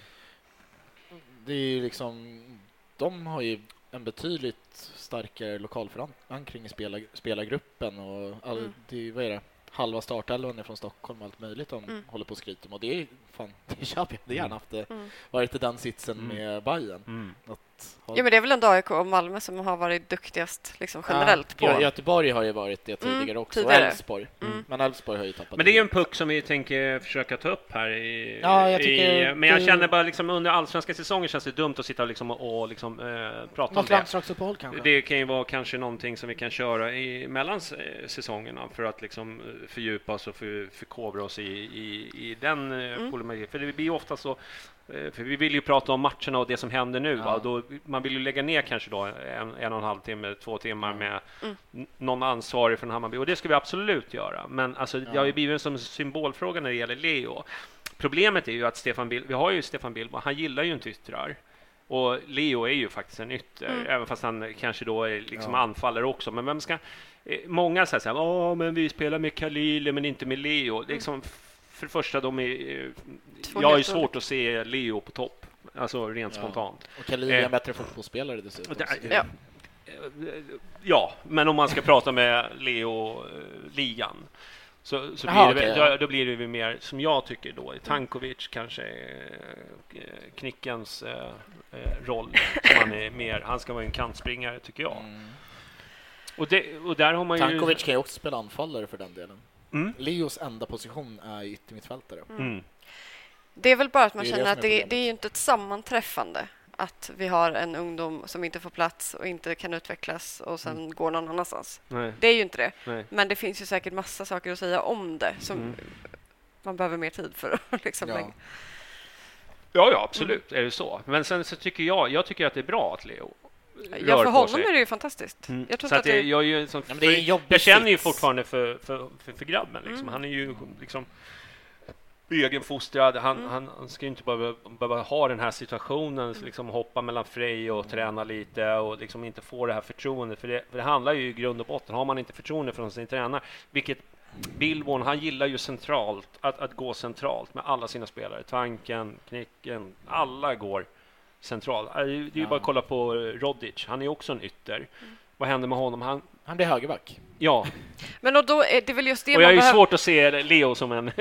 Det är liksom... De har ju en betydligt starkare lokal förankring i spelargruppen och vad är det? Halva startelvan är från Stockholm och allt möjligt de håller på att skryta om. Och det är fan, det köper jag. Det gärna haft varit i den sitsen med Bayern. Ja, men det är väl ändå AIK och Malmö som har varit duktigast liksom generellt på. Göteborg har ju varit det tidigare också. Tidigare. Elfsborg. Men Elfsborg har ju tappat. Men det är en puck som vi tänker försöka ta upp här men jag känner bara liksom under allsvenska säsongen känns det dumt att sitta liksom och liksom prata om det. Kanske. Det kan ju vara kanske någonting som vi kan köra mellan säsongerna för att liksom fördjupa oss och förkovra oss i den problematiken. För det blir ofta så. För vi vill ju prata om matcherna och det som händer nu. Va? Då, man vill ju lägga ner kanske då en och en halv timme, 2 timmar med någon ansvarig från Hammarby. Och det ska vi absolut göra. Men alltså, det har ju blivit som symbolfråga när det gäller Leo. Problemet är ju att vi har ju Stefan Billborn, han gillar ju inte yttrar. Och Leo är ju faktiskt en ytter, även fast han kanske då är liksom anfaller också. Men vem ska... Många säger så här, men vi spelar med Khalil men inte med Leo. Liksom, för det första, jag har ju svårt att se Leo på topp. Alltså rent spontant. Och Khalil är en bättre fotbollsspelare dessutom. Ja, men om man ska prata med Leo-ligan så då blir det mer, som jag tycker då, Tankovic kanske Knickens roll. Han ska vara en kantspringare tycker jag. Och där har man ju... Tankovic kan ju också spela anfallare för den delen. Leos enda position är yttermittfältare. Det är väl bara att man känner att det är ju inte ett sammanträffande att vi har en ungdom som inte får plats och inte kan utvecklas och sen går någon annanstans. Nej. Det är ju inte det. Nej. Men det finns ju säkert massa saker att säga om det som man behöver mer tid för att liksom Ja, absolut är det så. Men sen så tycker jag tycker att det är bra att Leo för honom är det ju fantastiskt. Jag tror så att jag känner ju fortfarande för grabben liksom. Han är ju liksom egenfostrad. Han ska ju inte behöva ha den här situationen liksom hoppa mellan Frej och träna lite och liksom inte få det här förtroendet för det handlar ju i grund och botten. Har man inte förtroende från sin tränare, vilket Billborn, han gillar ju centralt att gå centralt med alla sina spelare. Tanken, Knicken, alla går centralt. Det är ju bara att kolla på Rodic. Han är också en ytter. Vad händer med honom? Han blir högerback. Ja. Men då är det väl just det och jag är ju svårt att se Leo som en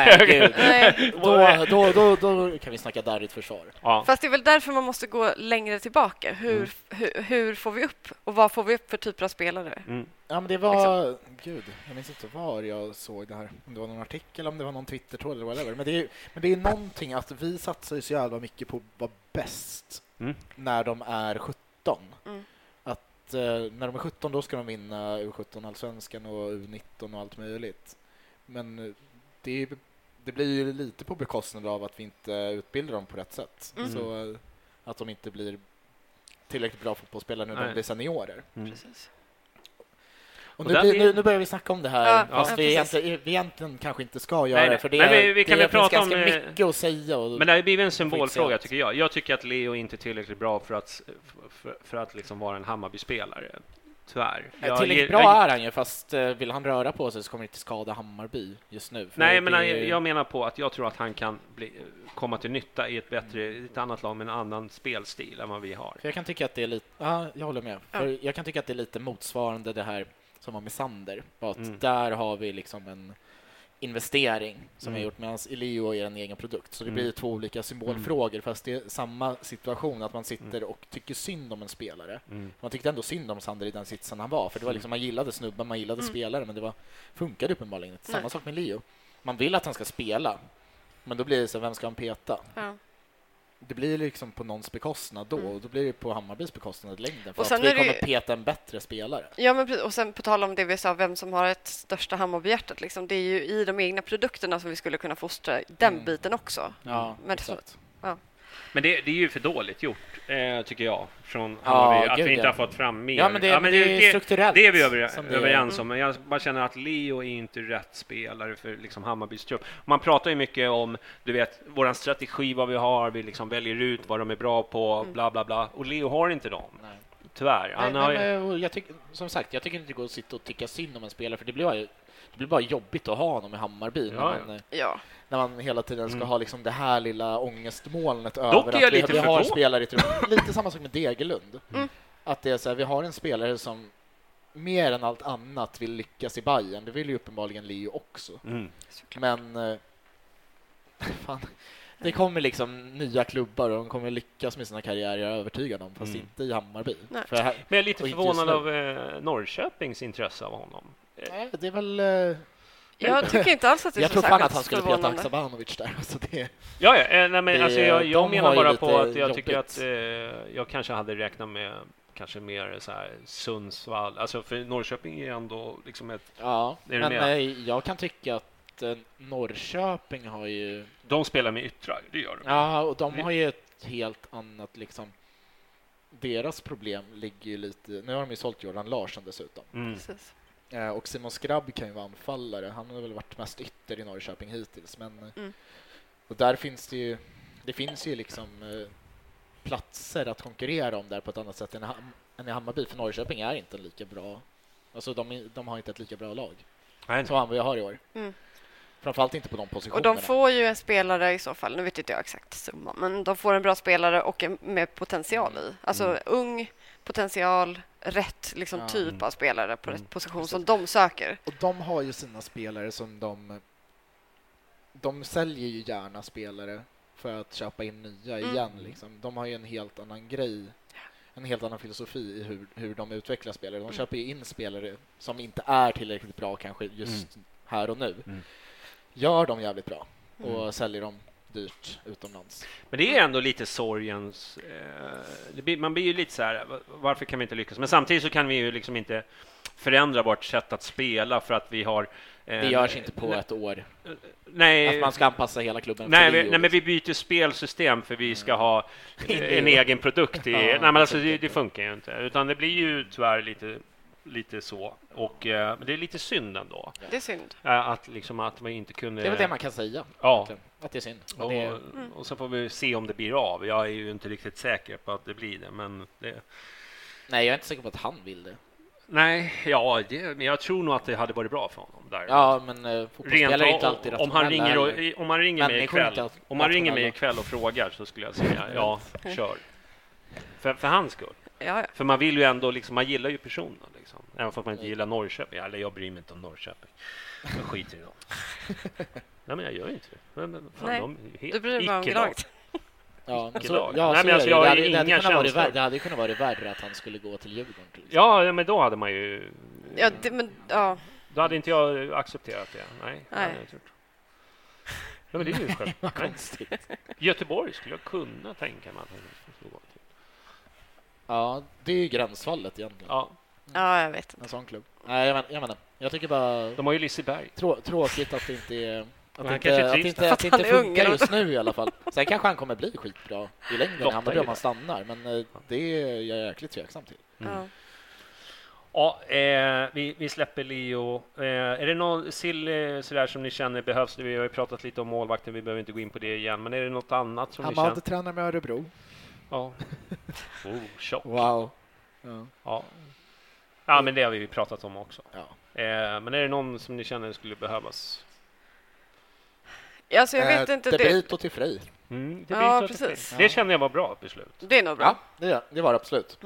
Då kan vi snacka darrigt försvar. Ja. Fast det är väl därför man måste gå längre tillbaka. Hur får vi upp och vad får vi upp för typer av spelare? Ja, men det var jag minns inte var jag såg det här. Om det var någon artikel, om det var någon Twitter-tråd eller whatever. Men det är någonting att vi satsar så jävla mycket på att vara bäst när de är 17. När de är 17 då ska de vinna U17 Allsvenskan och U19 och allt möjligt. Men det blir ju lite på bekostnad av att vi inte utbildar dem på rätt sätt. Så att de inte blir tillräckligt bra fotbollsspelare när de blir seniorer. Precis. Och nu börjar vi snacka om det här fast vi egentligen kanske inte ska göra det, för det kan prata om mycket att säga. Men det har blivit en symbolfråga tycker jag. Jag tycker att Leo inte är tillräckligt bra för att liksom vara en Hammarby-spelare. Tyvärr. Tillräckligt bra är han ju, fast vill han röra på sig så kommer det inte skada Hammarby just nu. Nej, men jag menar på att jag tror att han kan komma till nytta i ett annat lag med en annan spelstil än vad vi har. För jag kan tycka att det är lite... jag håller med. För jag kan tycka att det är lite motsvarande det här som var med Sander. Att där har vi liksom en investering som jag gjort, medan Leo är en egen produkt. Så det blir 2 olika symbolfrågor, fast det är samma situation, att man sitter och tycker synd om en spelare. Man tyckte ändå synd om Sander i den sitsen han var, för det var liksom, man gillade snubben, man gillade spelare, men det funkade uppenbarligen inte. Samma sak med Leo. Man vill att han ska spela, men då blir det så, vem ska han peta? Ja. Det blir liksom på någons bekostnad då, och då blir det på Hammarbys bekostnad längden, för att vi kommer peta en bättre spelare. Ja, men och sen på tal om det vi sa, vem som har ett största Hammarbyhjärtat, liksom, det är ju i de egna produkterna som vi skulle kunna fostra den biten också. Ja, men exakt. Men det är ju för dåligt gjort, tycker jag, från Hammarby, att vi inte har fått fram mer. Ja, men det är strukturellt. Det är vi överens om. Men jag bara känner att Leo är inte rätt spelare för liksom Hammarbys trupp. Man pratar ju mycket om, du vet, våran strategi, vad vi har, vi liksom väljer ut vad de är bra på, bla bla bla. Och Leo har inte dem. Nej. Tyvärr. Jag tycker inte det går att sitta och tycka synd om en spelare, för det blir bara jobbigt att ha honom i Hammarby när man hela tiden ska ha liksom det här lilla ångestmolnet över att vi har spelare i truppen. Lite samma sak med Degerlund. Att det är så här, vi har en spelare som mer än allt annat vill lyckas i Bayern. Det vill ju uppenbarligen Leo också. Men fan, det kommer liksom nya klubbar och de kommer lyckas med sina karriärer, jag är övertygad om, fast inte i Hammarby. Men jag är lite förvånad av Norrköpings intresse av honom. Nej, det är väl... Jag tycker inte alls att det är jag så tror fan att han skulle peta Haksabanovic där. Alltså det, jag menar bara på att jag tycker att jag kanske hade räknat med kanske mer så här Sundsvall. Alltså för Norrköping är ändå liksom ett... Ja, men jag kan tycka att Norrköping har ju... De spelar med yttrar, det gör de. Ja, och de har ju ett helt annat liksom... Deras problem ligger ju lite... Nu har de ju sålt Jordan Larsson dessutom. Precis. Och Simon Skrabb kan ju vara anfallare. Han har väl varit mest ytter i Norrköping hittills. Men och där finns det finns ju liksom platser att konkurrera om där på ett annat sätt än i Hammarby. För Norrköping är inte lika bra. Alltså de har inte ett lika bra lag som Hammarby har i år. Framförallt inte på de positionerna. Och de får ju en spelare i så fall, nu vet inte jag exakt summa, men de får en bra spelare och med potential i. Alltså ung potential, rätt liksom typ av spelare på rätt position som de söker. Och de har ju sina spelare som de säljer ju gärna spelare för att köpa in nya igen. Liksom. De har ju en helt annan grej, en helt annan filosofi i hur de utvecklar spelare. De köper ju in spelare som inte är tillräckligt bra kanske just här och nu. Gör dem jävligt bra och säljer dem dyrt utomlands. Men det är ändå lite sorgens... man blir ju lite så här, varför kan vi inte lyckas? Men samtidigt så kan vi ju liksom inte förändra vårt sätt att spela för att vi har... det görs inte på ett år. Nej, att man ska anpassa hela klubben. Nej, men vi byter spelsystem för vi ska ha en egen produkt. Nej, men alltså det funkar ju inte. Utan det blir ju tyvärr lite så. Och det är lite synd ändå. Det är synd. Att man inte kunde... Det är väl det man kan säga. Ja. Att det är synd. Och så får vi se om det blir av. Jag är ju inte riktigt säker på att det blir det. Men det... Nej, jag är inte säker på att han vill det. Nej, men jag tror nog att det hade varit bra för honom där. Ja, men fotbollsspelare är inte alltid rätt. Om han ringer mig ikväll och frågar så skulle jag säga kör. För hans skull. Ja. För man vill ju ändå liksom, man gillar ju personen liksom. Även för att man inte gillar Norrköping. Eller jag bryr mig inte om Norrköping. Jag skiter i dem. Nej, men jag gör inte det. Men fan, nej, de är helt du bryr dig bara om laget. Ja, det hade kunnat vara värre att han skulle gå till Djurgården. Ja, men då hade man ju... Då hade inte jag accepterat det. Nej. Det hade jag inte gjort. Ja, men det är ju konstigt. Göteborg skulle jag kunna tänka mig att han skulle gå till. Ja, det är ju gränsfallet egentligen. Ja, jag vet. En sån klubb. Nej, jag menar. Jag tycker bara... De har ju Liseberg. Tråkigt att det inte är... Att det inte funkar just nu i alla fall. Sen kanske han kommer bli skitbra i längden. Han blir om han stannar. Men det är jag jäkligt tveksam till. Ja, vi släpper Leo. Är det någon sådär som ni känner behövs? Vi har ju pratat lite om målvakten. Vi behöver inte gå in på det igen. Men är det något annat som ni känner? Han tränar med Örebro. Ja. Tjock. Wow. Ja, men det har vi pratat om också. Ja. Men är det någon som ni känner skulle behövas? Alltså jag vet inte. Debito till Frej. Precis. Det känner jag var bra beslut. Det är nog bra. Ja, det var det absolut.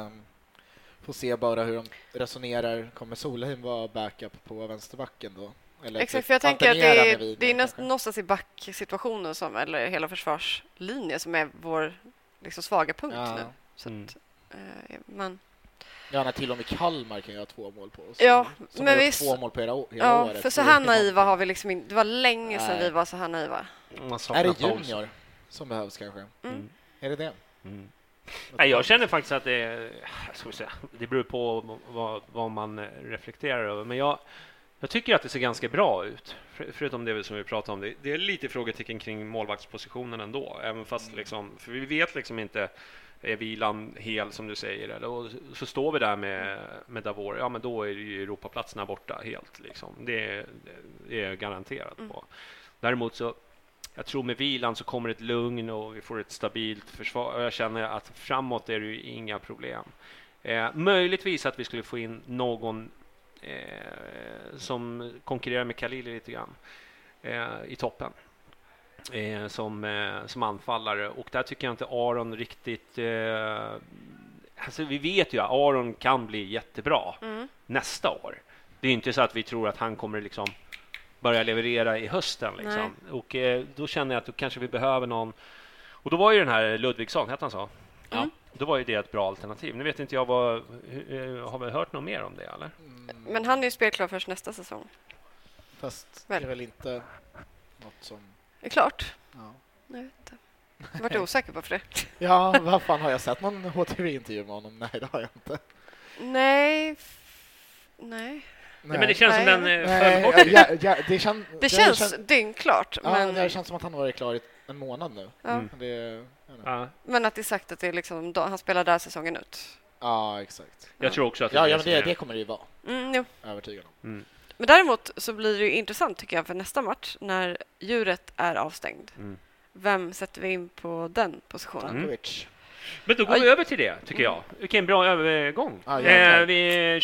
Får se bara hur de resonerar. Kommer Solheim vara backup på vänsterbacken då? Eller Exakt, typ för jag tänker att alternera med Wigner, det är kanske. någonstans i backsituationen som, eller hela försvarslinje som är vår liksom svaga punkt nu. Så att, men... Ja, när till och med Kalmar kan göra 2 mål på oss. Ja, som men har vi... gjort 2 mål på hela året. Ja, för så här naiva har vi liksom inte... Det var länge sedan Nej. vi var så här naiva. Är det junior som behövs kanske? Är det? Nej, jag känner faktiskt att det beror på vad man reflekterar över. Men jag tycker att det ser ganska bra ut. Förutom det som vi pratade om. Det är lite frågetecken kring målvaktspositionen ändå. Även fast liksom, för vi vet liksom inte, är Wieland hel som du säger? Eller? Och så står vi där med Davor. Ja, men då är det ju Europaplatserna borta helt. Liksom. Det är garanterat på. Däremot så jag tror med Wieland så kommer ett lugn och vi får ett stabilt försvar. Och jag känner att framåt är det ju inga problem. Möjligtvis att vi skulle få in någon som konkurrerar med Khalili lite grann i toppen. Som anfallare. Och där tycker jag inte Aron riktigt... alltså vi vet ju att Aron kan bli jättebra nästa år. Det är inte så att vi tror att han kommer liksom börja leverera i hösten liksom. Och då känner jag att då kanske vi behöver någon. Och då var ju den här Ludvigsson, hette han så? Ja. Då var ju det ett bra alternativ. Nu vet inte jag har vi hört något mer om det eller? Men han är ju spelklar först nästa säsong. Fast det är väl inte något som... Det är klart. Ja. Jag vet inte. Jag var osäker på för det. Ja, vad fan, har jag sett någon HTV-intervju med honom? Nej, det har jag inte. Nej. Men det känns som en det känns dyngklart. Ja, men det känns som att han varit klar i en månad nu. Men att det är sagt att det är liksom, han spelar där säsongen ut. Ja, exakt. Jag tror också att det kommer det ju vara. Jo. Övertygad om. Men däremot så blir det ju intressant tycker jag för nästa match när djuret är avstängd. Vem sätter vi in på den positionen? Tankovic. Men då går vi över till det, tycker jag. Vilken bra övergång. Vi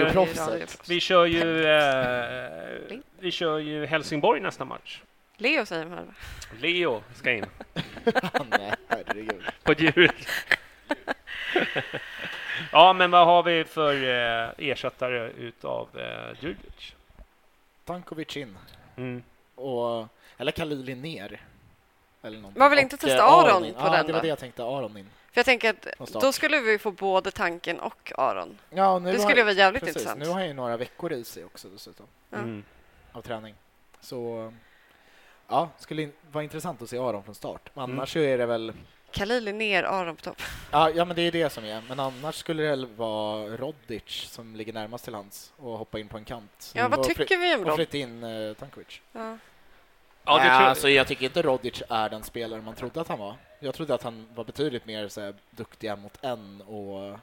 kör ju Helsingborg nästa match. Leo säger man här. Leo ska in. Nej, herregud. På djuret. Ja, men vad har vi för ersättare utav Djurdjic? Tankovic in. Eller Khalili ner. Eller man vill inte testa Aron på den det var det jag tänkte, Aron in. För jag tänker att då skulle vi få både tanken och Aron. Ja, det skulle vara jävligt intressant. Nu har jag ju några veckor i sig också dessutom. Av träning. Så ja, skulle vara intressant att se Aron från start. Men annars så är det väl Khalili ner, Aron på topp. Ja, men det är det som är. Men annars skulle det vara Rodic som ligger närmast till hands och hoppa in på en kant. Ja, vad tycker vi om Rodic? Och flytta in Tankovic. Ja, jag tycker inte Rodic är den spelare man trodde att han var. Jag trodde att han var betydligt mer så här, duktig mot en och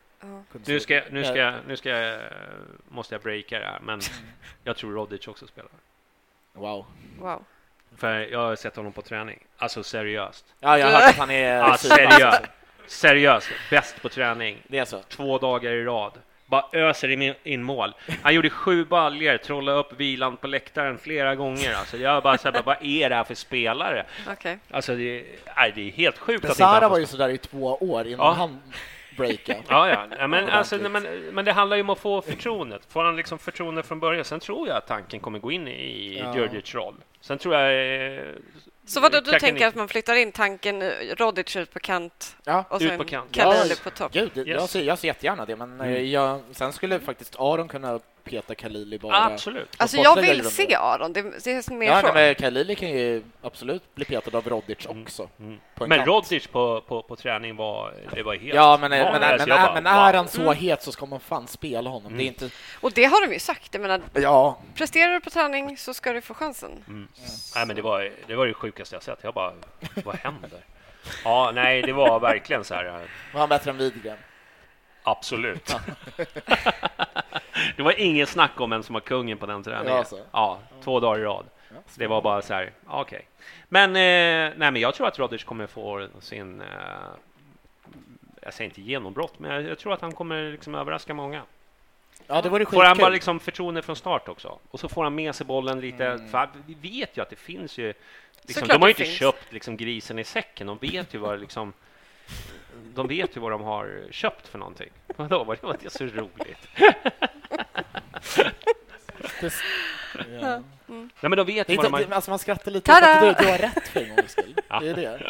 måste jag breaka det här, men jag tror Rodic också spelar. Wow. För jag har sett honom på träning. Alltså seriöst. Ja, jag har hört att han är seriöst. Bäst på träning. Det är så. 2 dagar i rad. Bara öser in mål. Han gjorde 7 baljor, trollade upp Wieland på läktaren flera gånger. Alltså jag bara så här, vad är det här för spelare? Okay. Alltså det är helt sjukt. Men Sara var ju så där i 2 år innan han breakade. Men det handlar ju om att få förtroendet. Får han liksom förtroende från början, sen tror jag att tanken kommer gå in i Djurdjic roll. Sen tror jag så vad du tänker att man flyttar in tanken Rodic ut på kant och sen Khalili på topp? Gud, jag ser jättegärna det, men sen skulle faktiskt Aron kunna peta Khalili bara. Absolut. Alltså jag vill se Aron, det är mer så. Men Khalili kan ju absolut bli petad av Rodic också. Men Rodic på träning var helt... Ja, men är han så het så ska man fan spela honom. Det är inte... Och det har de ju sagt. Jag menar, presterar du på träning så ska du få chansen. Nej, men det var det sjukaste jag sett. Jag bara, vad händer? Ja, nej, det var verkligen så här. Var han bättre än Widgren? Absolut. Det var ingen snack om vem som var kungen på den träningen. Ja, 2 dagar i rad. Det var bara så här, okej. Men jag tror att Rodic kommer få sin jag säger inte genombrott, men jag tror att han kommer liksom överraska många. Ja, det var det får han bara liksom förtroende från start också. Och så får han med sig bollen lite. För vi vet ju att det finns ju liksom, de har ju inte köpt liksom grisen i säcken. De vet ju vad liksom de har köpt för någonting. Vadå, var det så roligt? Ja. Nej, men de vet Det vad är de inte, alltså man skrattar lite för att du har rätt för en gångs skull. Ja. Det är det.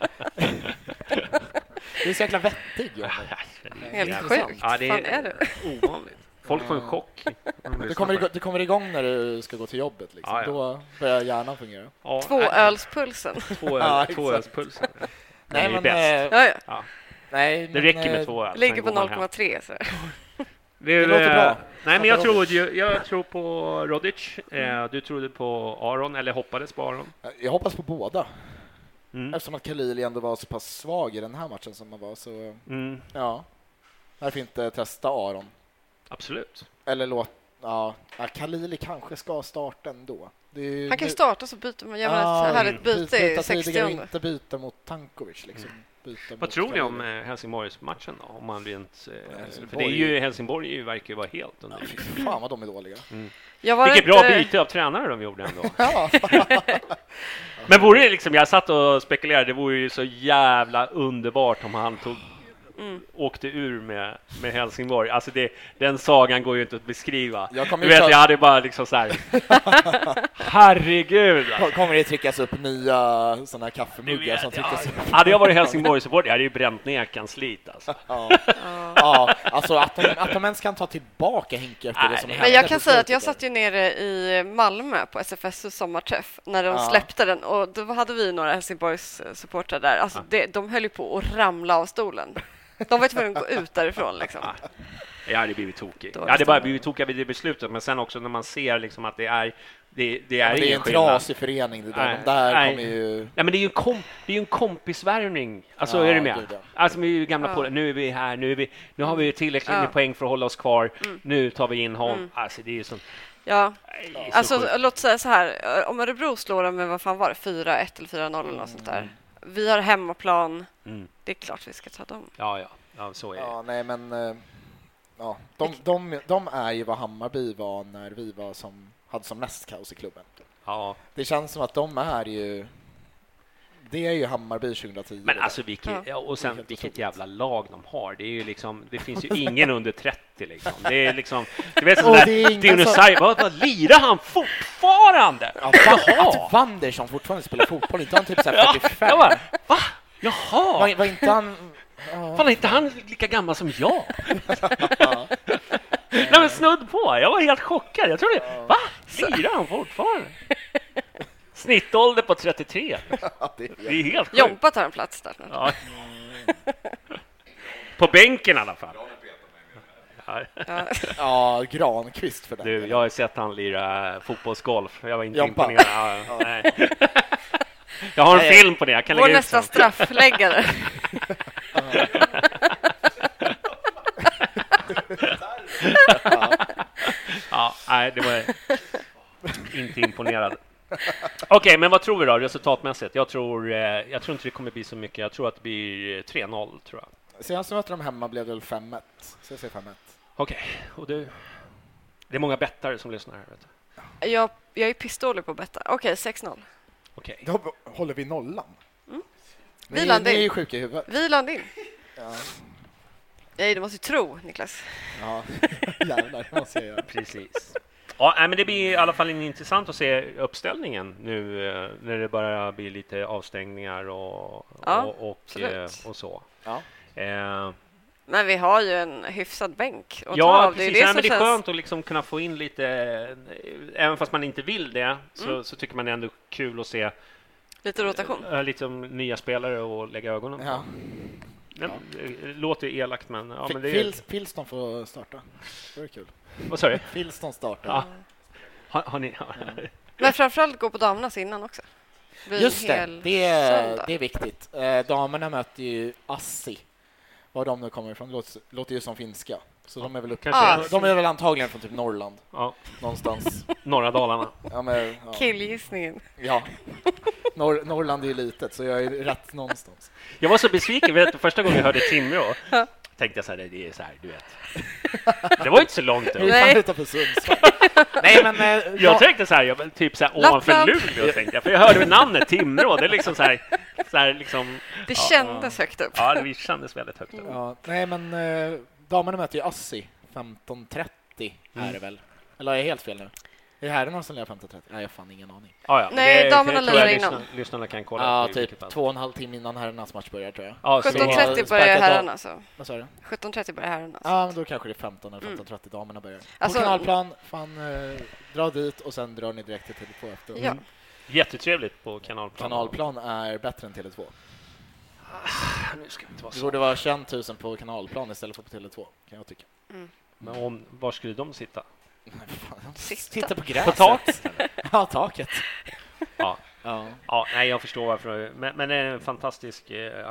Du är så jäkla vettig. Helt sjukt. Ja, det Fan är det? ovanligt. Folk får en chock. Du kommer igång när du ska gå till jobbet. Liksom. Ja, ja. Då börjar hjärnan fungera. Ja, Tvåölspulsen. Tvåölspulsen. Nej, Den är men... bäst. Ja. Nej, Det räcker med 2 öl. Ligger sen på går man hem. 0,3. Så. Det låter bra. Nej, men jag tror på Rodic. Du trodde på Aron, eller hoppades på Aron? Jag hoppas på båda. Mm. Eftersom att Khalili ändå var så pass svag i den här matchen som man var. Så ja, varför inte testa Aron? Absolut. Eller Khalili kanske ska starta ändå. Han kan ju starta så byter man. Gör man ett härligt byte i 60. Inte byta mot Tankovic. Liksom. Vad tror ni om Helsingborgs-matchen då? Om man rent, för det är ju Helsingborg verkar ju vara helt under. Fan vad de är dåliga. Vilket bra byte av tränare de gjorde ändå. Men vore det liksom, jag satt och spekulerade, det vore ju så jävla underbart om han åkte ur med Helsingborg. Alltså den sagan går ju inte att beskriva. Jag hade bara liksom så här. Herregud. Kommer det tryckas upp nya såna här kaffemuggar som tryckas upp? Hade jag varit Helsingborg-support, jag hade ju bränt ner kansliet alltså. Ja, alltså att de ens kan ta tillbaka Hinke efter det som hände. Men jag kan säga att jag satt ju nere i Malmö på SFS sommarträff när de släppte den, och då hade vi några Helsingborgs supportrar där. Alltså de höll ju på att ramla av stolen. De var tvungna att gå ut därifrån liksom. Jag hade blivit tokig. Jag hade bara blivit tokig vid det beslutet, men sen också när man ser liksom att det är en trasig förening det där. Kommer ju... Nej, men det är ju en kompisvärvning. Alltså är du med? Alltså vi är ju gamla på det. Nu är vi här, nu har vi tillräckligt med poäng för att hålla oss kvar. Nu tar vi in honom. Alltså det är ju sånt. Ja. Alltså låt säga så här, om Örebro slår dem med vad fan var det? 4-1 eller 4-0 eller något sånt där. Vi har hemmaplan. Det är klart vi ska ta dem. Ja, så är det. Ja, nej men de är ju vad Hammarby var när vi hade som mest kaos i klubben. Ja. Det känns som att det är ju Hammarby 2010. Men alltså vilket jävla lag de har. Det är ju liksom, det finns ju ingen under 30 liksom. Det är liksom, du vet sån där vad lirar han fortfarande? Att Wanderson fortfarande spelar fotboll, inte han typ så här 45. Va? Jaha. Var inte han fan, är inte han lika gammal som jag? Nej, men snudd på. Jag var helt chockad. Jag trodde, va? Lirar han fortfarande? Snittålder på 33. Det är helt sjukt. Jompa tar en plats där. Ja. På bänken i alla fall. Ja, Granqvist för det. Du, jag har sett han lira fotbollsgolf. Jag var inte Jompa. imponerad. Nej. Jag har en film på det. Jag kan lägga ut nästa straffläggare. Nej, det var inte imponerad. Okej, men vad tror vi då resultatmässigt? Jag tror inte det kommer bli så mycket. Jag tror att det blir 3-0, tror jag. Senast mötte de hemma blev det 5-1. Så jag säger 5-1. Okej, och du? Det är många bettare som lyssnar här, vet du. Jag är pistollig på betta. Okej, 6-0. Okej. Då håller vi nollan. Vi landar in. Ni är sjuka i huvudet. Vi landar in. Ja. Nej, du måste ju tro, Niklas. Ja, jävlar, det måste jag göra. Precis. Ja, men det blir i alla fall intressant att se uppställningen nu när det bara blir lite avstängningar och så. Ja. Men vi har ju en hyfsad bänk att ta ja, av. Precis. Men det är skönt att liksom kunna få in lite, även fast man inte vill det, så tycker man det är ändå kul att se lite rotation. Lite nya spelare och lägga ögonen på. Låter elakt, men men det är... Filston får starta. Det är kul. Vad sa du? Filston startar. Ja. Har ni... Men framförallt gå på damernas innan också. Just det är viktigt. Damerna möter ju Assi. Var de nu kommer ifrån låter ju som finska. Så de är väl de är väl antagligen från typ Norrland. Ja. Någonstans. Norra Dalarna. Killgissningen. Ja. Norrland är ju litet, så jag är rätt någonstans. Jag var så besviken, vet du, första gången jag hörde Timrå. Tänkte jag så här, det är så här, du vet. Det var inte så långt. Nej, men jag tänkte så här, typ så här ovanför Luleå, tänkte jag. För jag hörde namnet Timrå, det är liksom så här liksom. Det kändes högt upp. Ja, det kändes väldigt högt upp. Ja, nej, men damerna möter ju Assi 15:30 är det väl. Eller är jag helt fel nu? Är herrarna som lirar 15:30? Nej, jag fan ingen aning. Nej, damerna lirar innan. Lyssnarna kan kolla. Ja, typ 2,5 timmar innan herrarnas match börjar, tror jag. Ja, 17:30 börjar herrarna så. Vad sa du? 17:30 börjar herrarna. Ja, men då kanske det är 15 eller 15:30 damerna börjar. Alltså, på Kanalplan, dra dit och sen drar ni direkt till Tele2 efter. Ja. Jättetrevligt på Kanalplan. Kanalplan är bättre än Tele2. Nu ska vi inte vara det borde vara 21 000 på Kanalplan istället för på Tele2, kan jag tycka. Men var skulle de sitta? Sitta på gräset. På taket? Ja, taket. Ja, nej, jag förstår varför. Men det är en fantastisk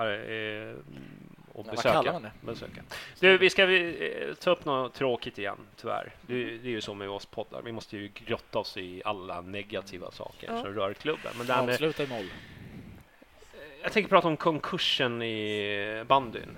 att besöka. Du, vi ska ta upp något tråkigt igen, tyvärr. Det är ju så med oss poddar. Vi måste ju grotta oss i alla negativa saker som rör klubben. Men avsluta i mål. Jag tänker prata om konkursen i bandyn.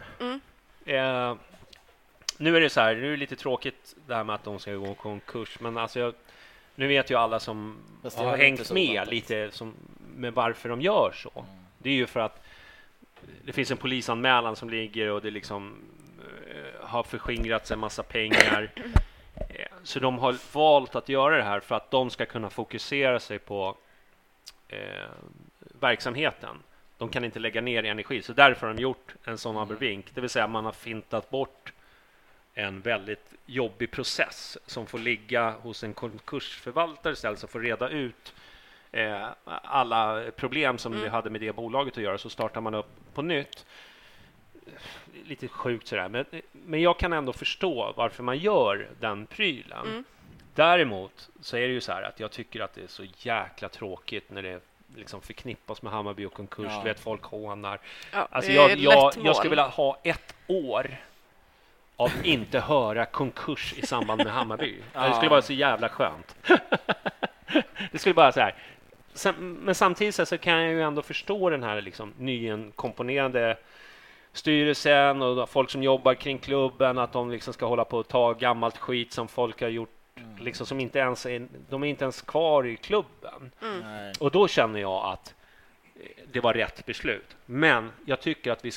Nu är det så här, nu är det lite tråkigt det här med att de ska gå konkurs, men alltså nu vet ju alla som har hängt med lite med varför de gör så. Det är ju för att det finns en polisanmälan som ligger och det liksom har förskingrats en massa pengar. Så de har valt att göra det här för att de ska kunna fokusera sig på verksamheten. De kan inte lägga ner energi, så därför har de gjort en sån abrovink. Det vill säga man har fintat bort en väldigt jobbig process som får ligga hos en konkursförvaltare istället, som får reda ut alla problem som vi hade med det bolaget att göra, så startar man upp på nytt. Lite sjukt sådär, men jag kan ändå förstå varför man gör den prylen. Däremot så är det ju så här att jag tycker att det är så jäkla tråkigt när det liksom förknippas med Hammarby och konkurs. Du vet, folk hånar. Alltså jag skulle vilja ha 1 år av inte höra konkurs i samband med Hammarby. Det skulle vara så jävla skönt. Det skulle bara så här. Men samtidigt så kan jag ju ändå förstå den här liksom nykomponerade styrelsen och folk som jobbar kring klubben, att de liksom ska hålla på att ta gammalt skit som folk har gjort liksom, som inte ens de är inte ens kvar i klubben. Och då känner jag att det var rätt beslut. Men jag tycker att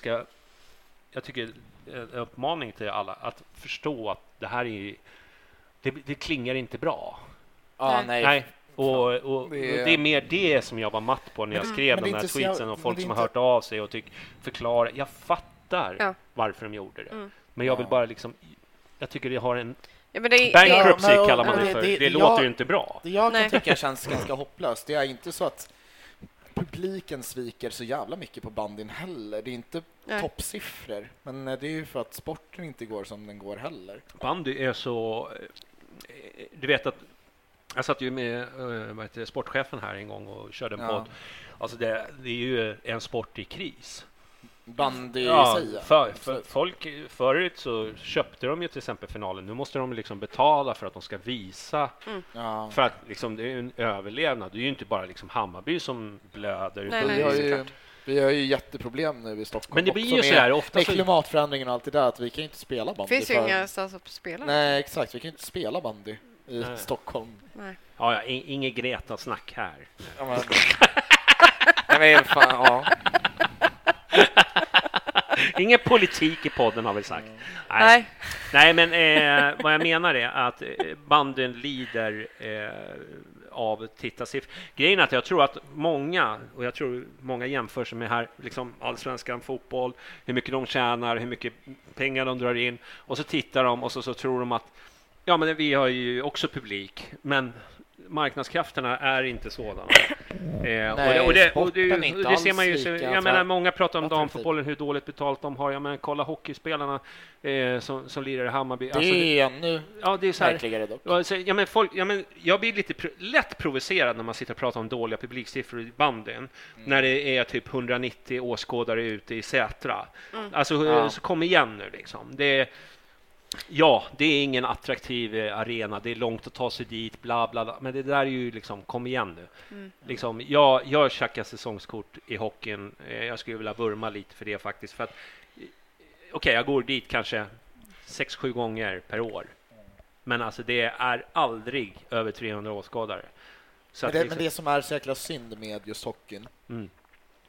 en uppmaning till alla att förstå att det här är det klingar inte bra. Nej. Och det är mer det som jag var matt på när jag skrev de här tweetsen, och folk som har hört av sig och förklarar. Jag fattar varför de gjorde det. Men jag vill bara liksom, jag tycker det har en bankruptcy kallar man det för. Det låter ju inte bra. Det jag kan tycka känns ganska hopplöst. Det är inte så att publiken sviker så jävla mycket på bandyn heller. Det är inte toppsiffror, men det är ju för att sporten inte går som den går heller. Bandy är så, du vet att jag satt ju med sportchefen här en gång och körde en podd. Alltså det är ju en sport i kris. Bandy i sig. Folk förut så köpte de ju till exempel finalen. Nu måste de liksom betala för att de ska visa. För att liksom, det är en överlevnad. Det är ju inte bara liksom Hammarby som blöder. Vi har ju jätteproblem nu i Stockholm. Men det blir ju så här ofta med klimatförändringen och allt det där, att vi kan inte spela bandy. Det finns ju inga stans att spela. Nej, exakt. Vi kan inte spela bandy i Stockholm. Nej. Ja, inget Greta-snack här. Men fan, ingen politik i podden har vi sagt. Nej, men vad jag menar är att banden lider av tittarsiffror. Grejen är att jag tror att många jämför sig med här liksom allsvenskan fotboll, hur mycket de tjänar, hur mycket pengar de drar in, och så tittar de och så tror de att men vi har ju också publik, men marknadskrafterna är inte sådana. Det ser man ju. Jag menar, många pratar om damfotbollen, hur dåligt betalt de har. Jag menar, kolla hockeyspelarna som lirar i Hammarby. Det är ännu det är så här, verkligare dock. Jag blir lite lätt provocerad när man sitter och pratar om dåliga publiksiffror i banden. När det är typ 190 åskådare ute i Sätra. Alltså, så kom igen nu liksom. Det är ingen attraktiv arena. Det är långt att ta sig dit, bla bla bla. Men det där är ju liksom, kom igen nu. Liksom, jag tjackar säsongskort i hockeyn. Jag skulle vilja vurma lite för det faktiskt. För att, jag går dit kanske 6-7 gånger per år. Men alltså det är aldrig över 300 åskådare. Så men det som är så jäkla synd med just hockeyn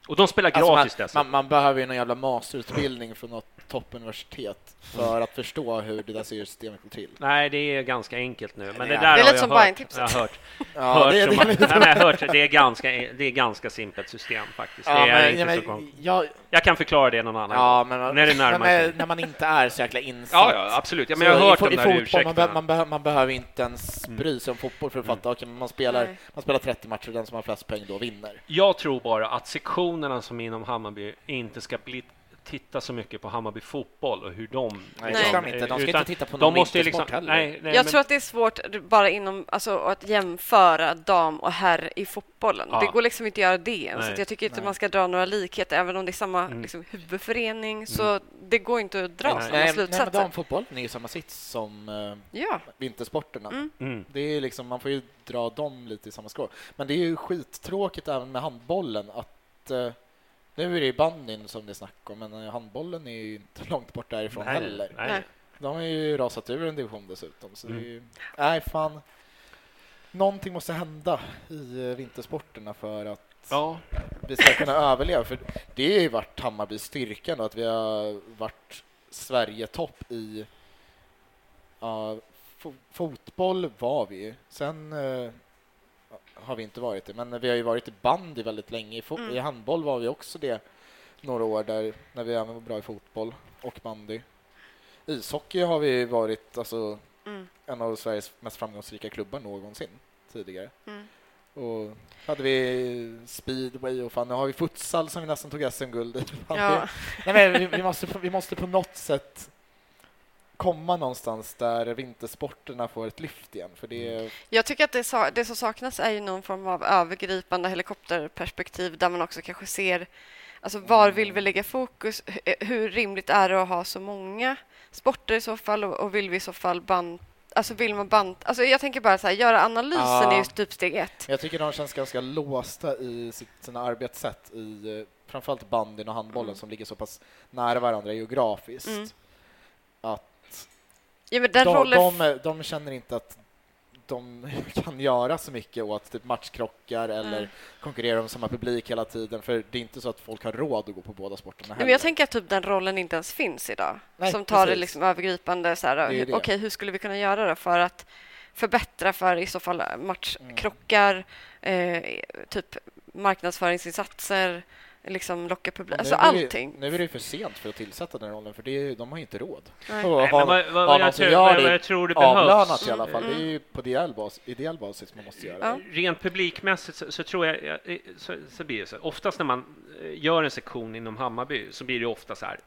Och de spelar gratis alltså man behöver ju någon jävla masterutbildning från något toppuniversitet för att förstå hur det där systemet går till. Nej, det är ganska enkelt nu. Men det är lite som Bayern-tipset. Jag har hört. Det är ganska simpelt system faktiskt. Ja, det är jag kan förklara det någon annan. Ja, men när man inte är så jäkla insatt. Ja, absolut. Ja, men jag har hört de där ursäkterna. Man behöver inte ens bry sig om fotboll för att fatta. Okay, man spelar 30 matcher och den som har flest poäng då vinner. Jag tror bara att sektionerna som inom Hammarby inte ska titta så mycket på Hammarby fotboll och hur de... Nej, det ska de inte. De ska inte titta på någon vintersport heller. Jag tror att det är svårt bara inom att jämföra dam och herr i fotbollen. Ja. Det går liksom inte att göra det än. Så jag tycker inte man ska dra några likheter. Även om det är samma huvudförening så det går inte att dra sådana slutsatser. Nej, men damfotbollen är ju samma sits som vintersporterna. Det är liksom, man får ju dra dem lite i samma skål. Men det är ju skittråkigt även med handbollen att... Nu är det ju bandyn som det snackar om, men handbollen är ju inte långt bort därifrån heller. Nej. De har ju rasat ur en division dessutom. Så det är ju, fan. Någonting måste hända i vintersporterna för att vi ska kunna överleva. För det har ju varit Hammarbys styrka då, att vi har varit Sverige-topp i fotboll var vi. Sen... har vi inte varit det, men vi har ju varit i bandy väldigt länge. I handboll var vi också det några år där när vi även var bra i fotboll och bandy. Ishockey har vi varit en av Sveriges mest framgångsrika klubbar någonsin tidigare. Och hade vi speedway och nu har vi futsal som vi nästan tog SM-guld i. Ja. Vi måste på något sätt komma någonstans där vintersporterna får ett lyft igen. För det... Jag tycker att det som saknas är ju någon form av övergripande helikopterperspektiv där man också kanske ser var vill vi lägga fokus, hur rimligt är det att ha så många sporter i så fall och vill vi i så fall vill man jag tänker bara så här, göra analysen är ju typ steg 1. Jag tycker de känns ganska låsta i sina arbetssätt i framförallt bandyn och handbollen som ligger så pass nära varandra geografiskt. Att de känner inte att de kan göra så mycket åt typ matchkrockar eller konkurrera om samma publik hela tiden, för det är inte så att folk har råd att gå på båda sporterna heller. Men jag tänker att typ den rollen inte ens finns idag. Nej, som tar det liksom övergripande okej, hur skulle vi kunna göra det för att förbättra för i så fall matchkrockar, typ marknadsföringsinsatser, liksom locka publik, allting. Nu är det för sent för att tillsätta den rollen, för de har inte råd. Jag tror det behövs. Avlönat i alla fall. Det är ju på ideell basis man måste göra. Ja. Rent publikmässigt så tror jag så blir det så. Oftast när man gör en sektion inom Hammarby så blir det ofta så här,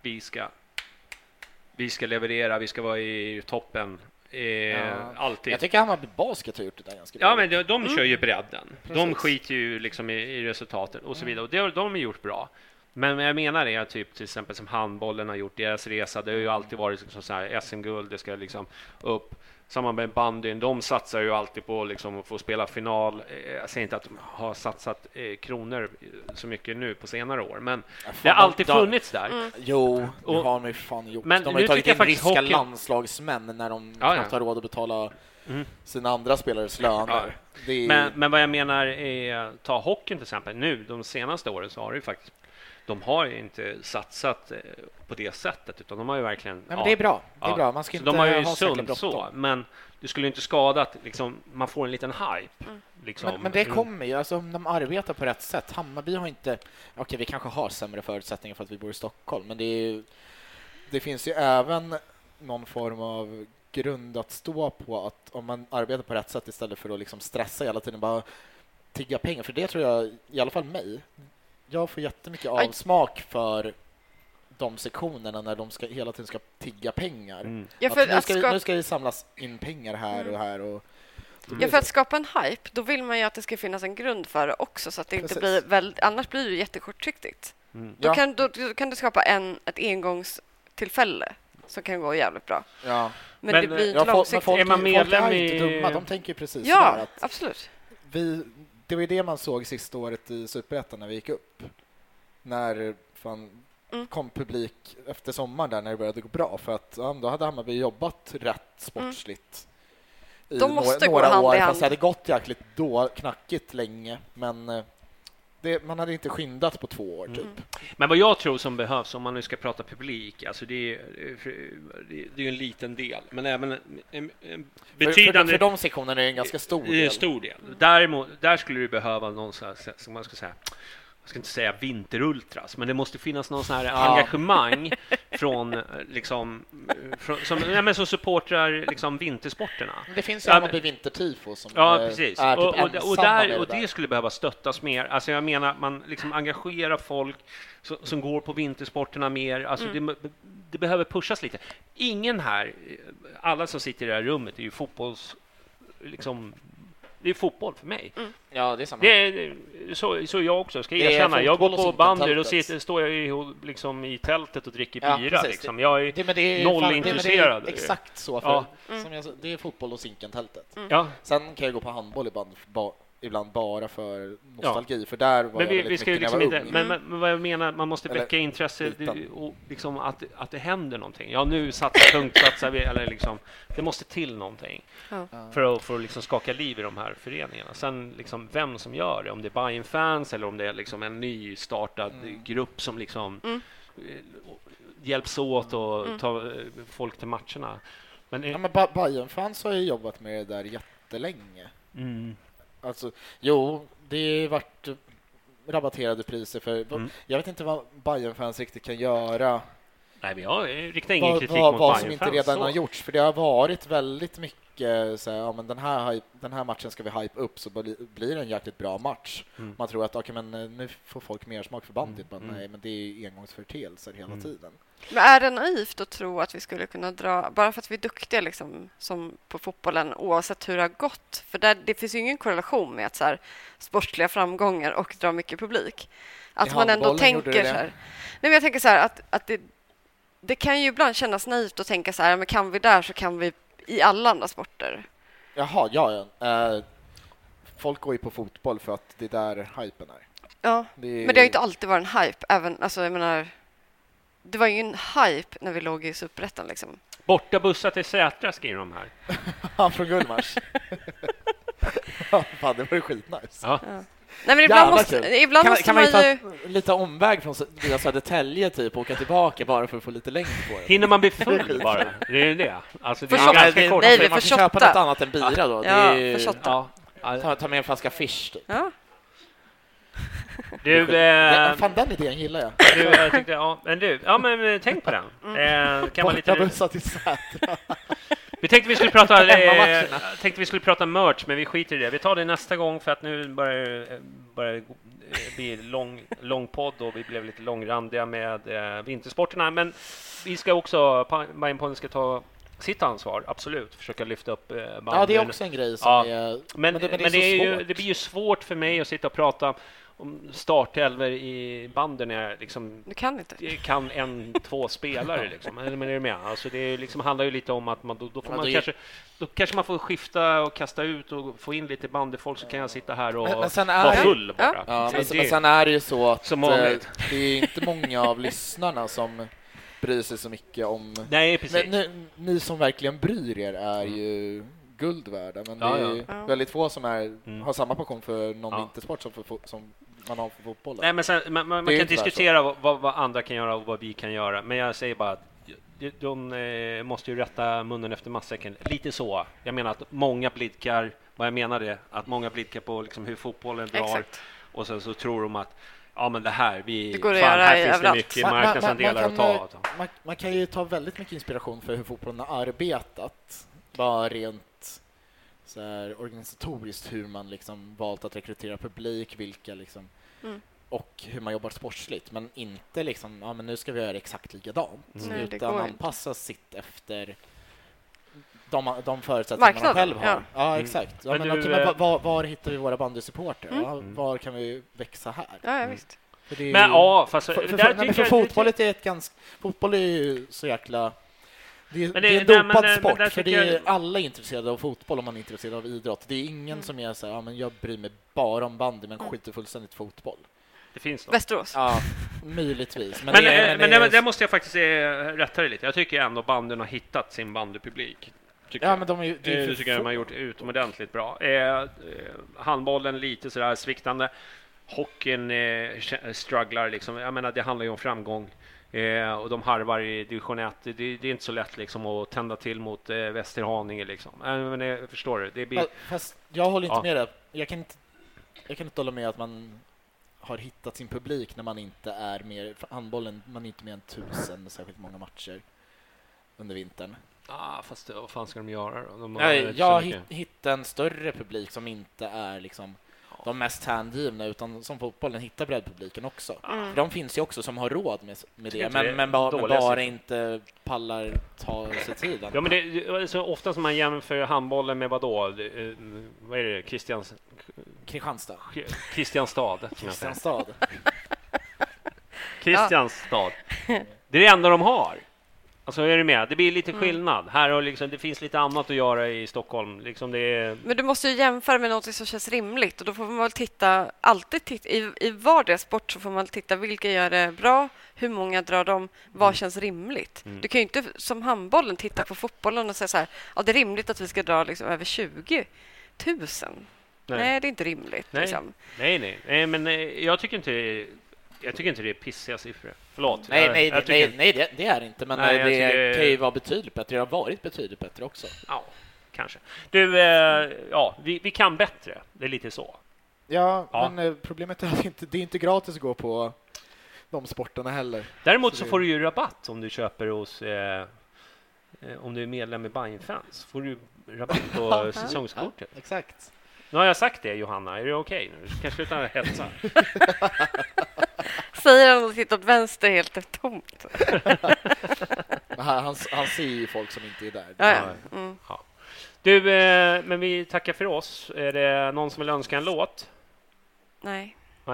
vi ska leverera, vi ska vara i toppen. Alltid. Jag tycker Hammarby Basket har gjort det där ganska bra. Ja, men de kör ju bredden. De skiter ju liksom i resultaten och så vidare. Och det har de gjort bra. Men jag menar är typ till exempel som handbollen har gjort deras resa. Det har ju alltid varit liksom så här SM-guld, det ska liksom upp. Samma med bandyn, de satsar ju alltid på liksom att få spela final. Jag säger inte att de har satsat kronor så mycket nu på senare år, men det har alltid funnits där. Jo, det har de ju fan gjort. Men de har ju tagit in ryska landslagsmän när de knappt har råd att betala sina andra spelares löner. Ja. Men vad jag menar är, ta hockeyn till exempel. Nu, de senaste åren så har det ju faktiskt, de har ju inte satsat på det sättet, utan de har ju verkligen... Nej, men det är bra. Det är bra. Man ska inte de har ju sunt så, men det skulle inte skada att liksom, man får en liten hype. Liksom. Men det kommer ju, alltså, om de arbetar på rätt sätt. Hammarby har inte... Okej, vi kanske har sämre förutsättningar för att vi bor i Stockholm, men det finns ju även någon form av grund att stå på, att om man arbetar på rätt sätt istället för att liksom stressa hela tiden, bara tigga pengar. För det tror jag, i alla fall mig, jag får jättemycket avsmak för de sektionerna när de hela tiden ska tigga pengar. Ja, nu ska det samlas in pengar här och här. Och för att skapa en hype, då vill man ju att det ska finnas en grund för det också, så att det inte blir annars blir det jättekortsiktigt. Då kan du skapa ett engångstillfälle som kan gå jävligt bra. Ja. Men det blir inte långsiktigt. Är man medlem inte dumma, de tänker precis där att absolut. Det var ju det man såg sista året i Superettan när vi gick upp. När kom publik efter sommaren där när det började gå bra, för att då hade Hammarby jobbat rätt sportsligt i de måste några gå hand år, i hand. fast det hade gått jäkligt knackigt länge, men man hade inte skyndat på 2 år typ. Men vad jag tror som behövs om man nu ska prata publik, alltså det är ju en liten del, men även en betydande... För de sektionerna är en ganska stor del. Stor del. Däremot, där skulle du behöva någon sån här, som man ska säga, jag ska inte säga vinterultras, men det måste finnas någon sån här engagemang från liksom som supportrar liksom vintersporterna. Det finns ju Hammarby vintertifo som precis. är typ Och det skulle behöva stöttas mer. Alltså jag menar man liksom engagerar folk som går på vintersporterna mer. Alltså det behöver pushas lite. Ingen här, alla som sitter i det här rummet är ju fotbolls liksom. Det är fotboll för mig. Ja, det är samma. Det är så jag också ska erkänna. Jag går på bandy och står jag liksom i tältet och dricker bira. Liksom. Jag är noll intresserad. Det är exakt så. För det är fotboll och Zinkentältet. Sen kan jag gå på handboll ibland bara för nostalgi. För där var jag väldigt mycket liksom när jag var ung. Men vad jag menar, man måste väcka intresse och liksom att det händer någonting. Ja, nu satsar vi, eller liksom, det måste till någonting för att liksom skaka liv i de här föreningarna. Sen liksom vem som gör det, om det är Bayern-fans eller om det är liksom en ny startad grupp som liksom hjälps åt och tar folk till matcherna. Men Bayern-fans har ju jobbat med det där jättelänge. Alltså, det har varit rabatterade priser för jag vet inte vad Bayern-fans riktigt kan göra. Nej, vi har riktigt ingen kritik mot vad som inte redan har gjorts, för det har varit väldigt mycket så här, men den här matchen ska vi hype upp så blir det en jäkligt bra match. Man tror att men nu får folk mer smak för bandet, men nej, men det är engångsförteelser hela tiden. Men är det naivt att tro att vi skulle kunna dra, bara för att vi är duktiga liksom, som på fotbollen, oavsett hur det har gått? För det finns ju ingen korrelation med att så här, sportliga framgångar och dra mycket publik. Att man ändå tänker så här. Nej, men jag tänker så här att det kan ju ibland kännas naivt att tänka så här, men kan vi där så kan vi i alla andra sporter. Jaha, ja. Folk går ju på fotboll för att det där hypen är. Ja, men det har ju inte alltid varit en hype. Även, alltså, jag menar, det var ju en hype när vi låg i Superettan liksom. Borta bussar till Sätra skriver de här. Han från Gullmars. Fan, det var ju skitnice. Ja. Nej, men ibland måste kan man ju ta ju... lite omväg från Södertälje typ och åka tillbaka bara för att få lite längd på det. Hinner man bli full bara? Det är det. Alltså, det är ganska kort. Nej, man får köpa något annat än bira då. Ja, det är, för ta med en flaska fish typ. Ja. Fan, den idén gillar jag. Jag tyckte, men tänk på den. Kan man lite bussa till Sätra. Vi tänkte vi skulle prata merch, men vi skiter i det. Vi tar det nästa gång för att nu börjar bli lång podd och vi blev lite långrandiga med vintersporterna. Men vi ska också, Bayern-podden ska ta sitt ansvar, absolut. Försöka lyfta upp banden. Ja, det är också en grej som är... Men det blir ju svårt för mig att sitta och prata om startelver i banden är liksom... Du kan inte. Kan 1-2 spelare liksom. Men är det med? Alltså det liksom handlar ju lite om att man då får man kanske man får skifta och kasta ut och få in lite bandefolk, så kan jag sitta här och vara full bara. Ja, men sen är det ju så att det är inte många av lyssnarna som bryr sig så mycket om... Nej, precis. Ni som verkligen bryr er är ju guld värda, men det är väldigt få som har samma passion för någon vintersport som man har för fotboll. Nej, men sen, man kan diskutera vad andra kan göra och vad vi kan göra, men jag säger bara att de måste ju rätta munnen efter matsäcken. Lite så. Jag menar att många blidkar, vad jag menar det, att många blidkar på liksom hur fotbollen drar. Exakt. Och sen så tror de att men det här, här finns det mycket marknadsandelar att ta. Man kan ju ta väldigt mycket inspiration för hur fotbollen har arbetat. Bara rent så här organisatoriskt, hur man liksom valt att rekrytera publik, vilka liksom och hur man jobbar sportsligt, men inte liksom men nu ska vi göra exakt likadant, utan man passar sitt efter de förutsättningar man själv har. Ja, exakt. Var hittar vi våra bandysupporter? Var kan vi växa här? Ja, visst. För fotboll är ju så jäkla... Det är en dopad sport, för det är alla intresserade av fotboll om man är intresserad av idrott. Det är ingen som är så här, men jag bryr mig bara om bandy men skiter fullständigt fotboll. Det finns då. Västerås. Ja, möjligtvis. Men det måste jag faktiskt rätta det lite. Jag tycker ändå banden har hittat sin bandypublik. Men det tycker jag de har gjort utomordentligt bra. Handbollen lite sådär sviktande. hockeyn strugglar liksom. Jag menar, det handlar ju om framgång. Och de harvar i division 1. Det är inte så lätt liksom att tända till mot Västerhaninge liksom. Men jag förstår det. Det blir... Fast jag håller inte med det. Jag kan inte hålla med att man har hittat sin publik när man inte är mer handbollen, man är inte mer än 1000 särskilt många matcher under vintern. Fast vad fan ska de göra då? Jag hittar en större publik som inte är liksom de mest hängivna, utan som fotbollen hittar breddpubliken också. För de finns ju också som har råd med det, men bara inte pallar ta sig tiden. Ja, men det är så ofta som man jämför handbollen med vad är det? Kristianstad. Det är det enda de har. Alltså, är du med? Det blir lite skillnad. Här och liksom, det finns lite annat att göra i Stockholm. Liksom det är... Men du måste ju jämföra med något som känns rimligt. Och då får man väl titta i varje sport så får man titta vilka gör det bra, hur många drar de, vad känns rimligt. Du kan ju inte som handbollen titta på fotbollen och säga så här, det är rimligt att vi ska dra liksom över 20 000. Nej, det är inte rimligt. Nej, liksom. nej, men jag tycker inte det är pissiga siffror. Förlåt. Nej, det är inte. Men det kan ju vara betydligt bättre. Det har varit betydligt bättre också. Ja, kanske. Du, vi kan bättre. Det är lite så. Ja. Men problemet är att det är inte gratis att gå på de sporterna heller. Däremot så får du ju rabatt om du köper hos... om du är medlem i Bajenfans får du rabatt på säsongskortet. Exakt. Nu har jag sagt det, Johanna. Är det okej nu? Du kan sluta hetsa. Säger han och tittar åt vänster helt tomt. han ser ju folk som inte är där. Ja. Du, men vi tackar för oss. Är det någon som vill önska en låt? Nej.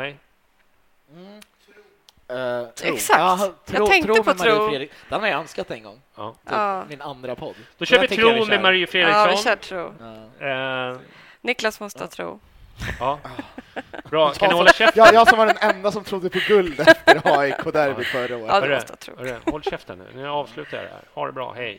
Exakt. Jag tänkte på Tro. Den har jag önskat en gång. Min andra podd. Då kör vi Tro med Marie Fredriksson. Ja, vi kör Tro. Niklas måste ha Tro. Ja. Bra, kan ni hålla käften? Jag som var den enda som trodde på guld efter AIK-derby förra året. Ja, det måste jag tro. Håll käften nu. Nu avslutar jag det här. Ha det bra, hej.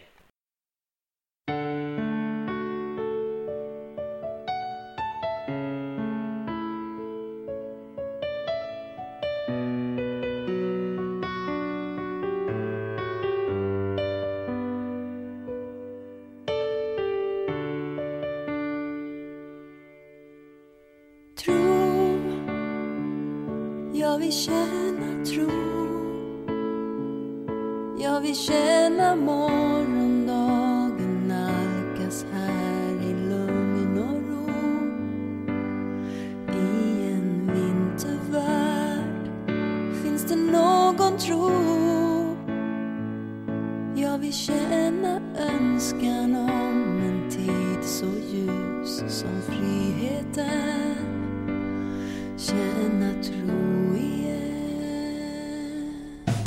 Jag vill känna tro. Jag vill känna morgondagen nalkas här i lugn och ro. I en vintervärld finns det någon tro. Jag vill känna önskan om en tid så ljus som friheten. Känna tro igen.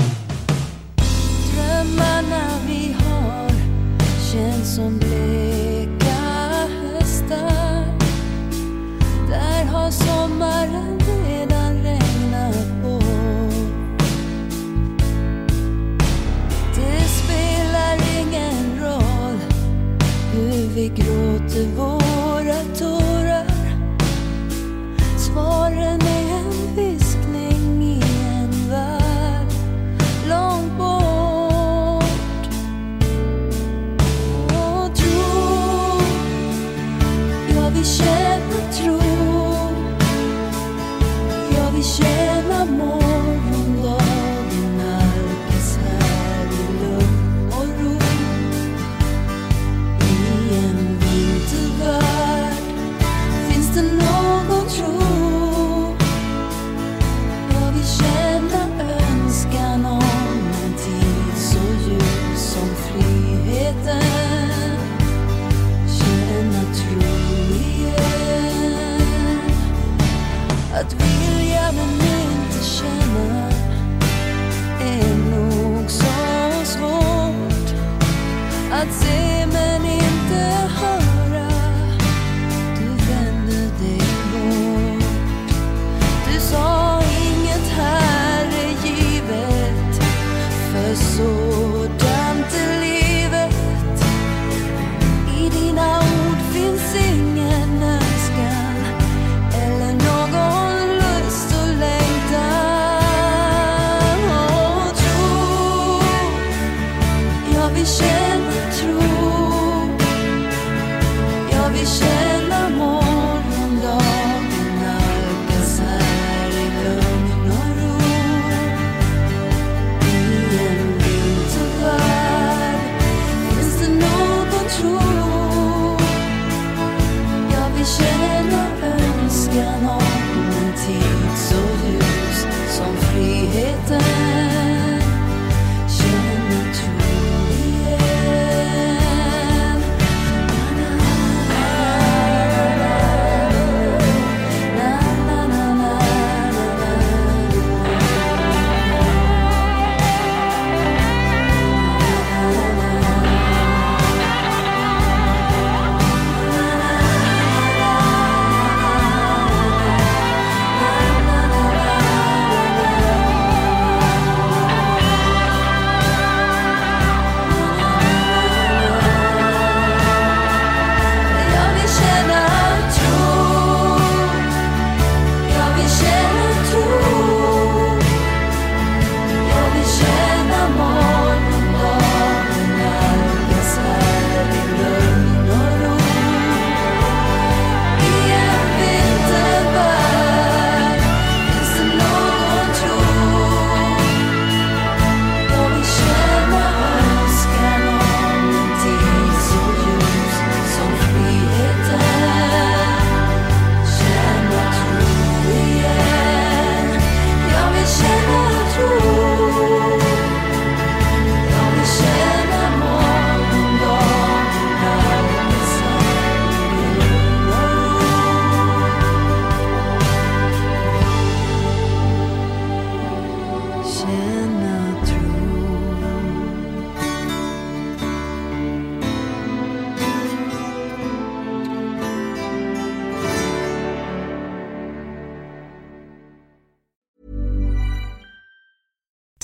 Drömmarna vi har känns som bleka höstar. Där har sommaren redan regnat på. Det spelar ingen roll hur vi gråter våra tårar. Svaren är en viskning i en värld långt bort. Och tro, jag vill känna tro. Jag vill känna morgondagen nalkas här i lugn och ro. I en vintervärld finns det någon tro. Önskan om en tid så ljus som friheten. Känna tro igen. Att vilja men inte känna är nog så svårt. Att se men inte höra. Du vände dig bort. Du sa inget här är givet, för sådant är livet. I dina ord finns ingen önskan eller någon lust att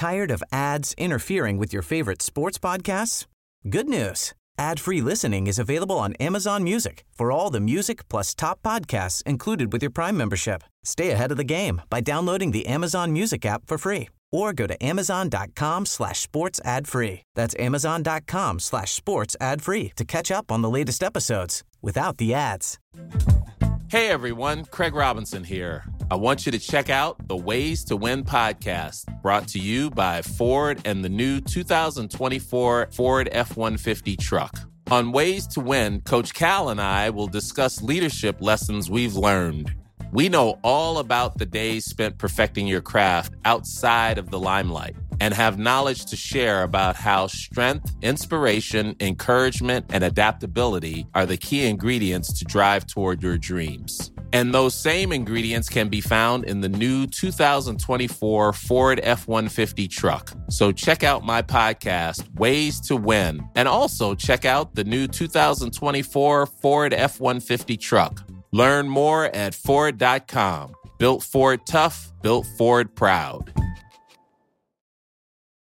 Tired of ads interfering with your favorite sports podcasts? Good news. Ad-free listening is available on Amazon Music for all the music plus top podcasts included with your Prime membership. Stay ahead of the game by downloading the Amazon Music app for free or go to amazon.com/sports ad free. That's amazon.com/sports ad free to catch up on the latest episodes without the ads. Hey everyone, Craig Robinson here. I want you to check out the Ways to Win podcast, brought to you by Ford and the new 2024 Ford F-150 truck. On Ways to Win, Coach Cal and I will discuss leadership lessons we've learned. We know all about the days spent perfecting your craft outside of the limelight and have knowledge to share about how strength, inspiration, encouragement, and adaptability are the key ingredients to drive toward your dreams. And those same ingredients can be found in the new 2024 Ford F-150 truck. So check out my podcast, Ways to Win, and also check out the new 2024 Ford F-150 truck. Learn more at Ford.com. Built Ford tough, built Ford proud.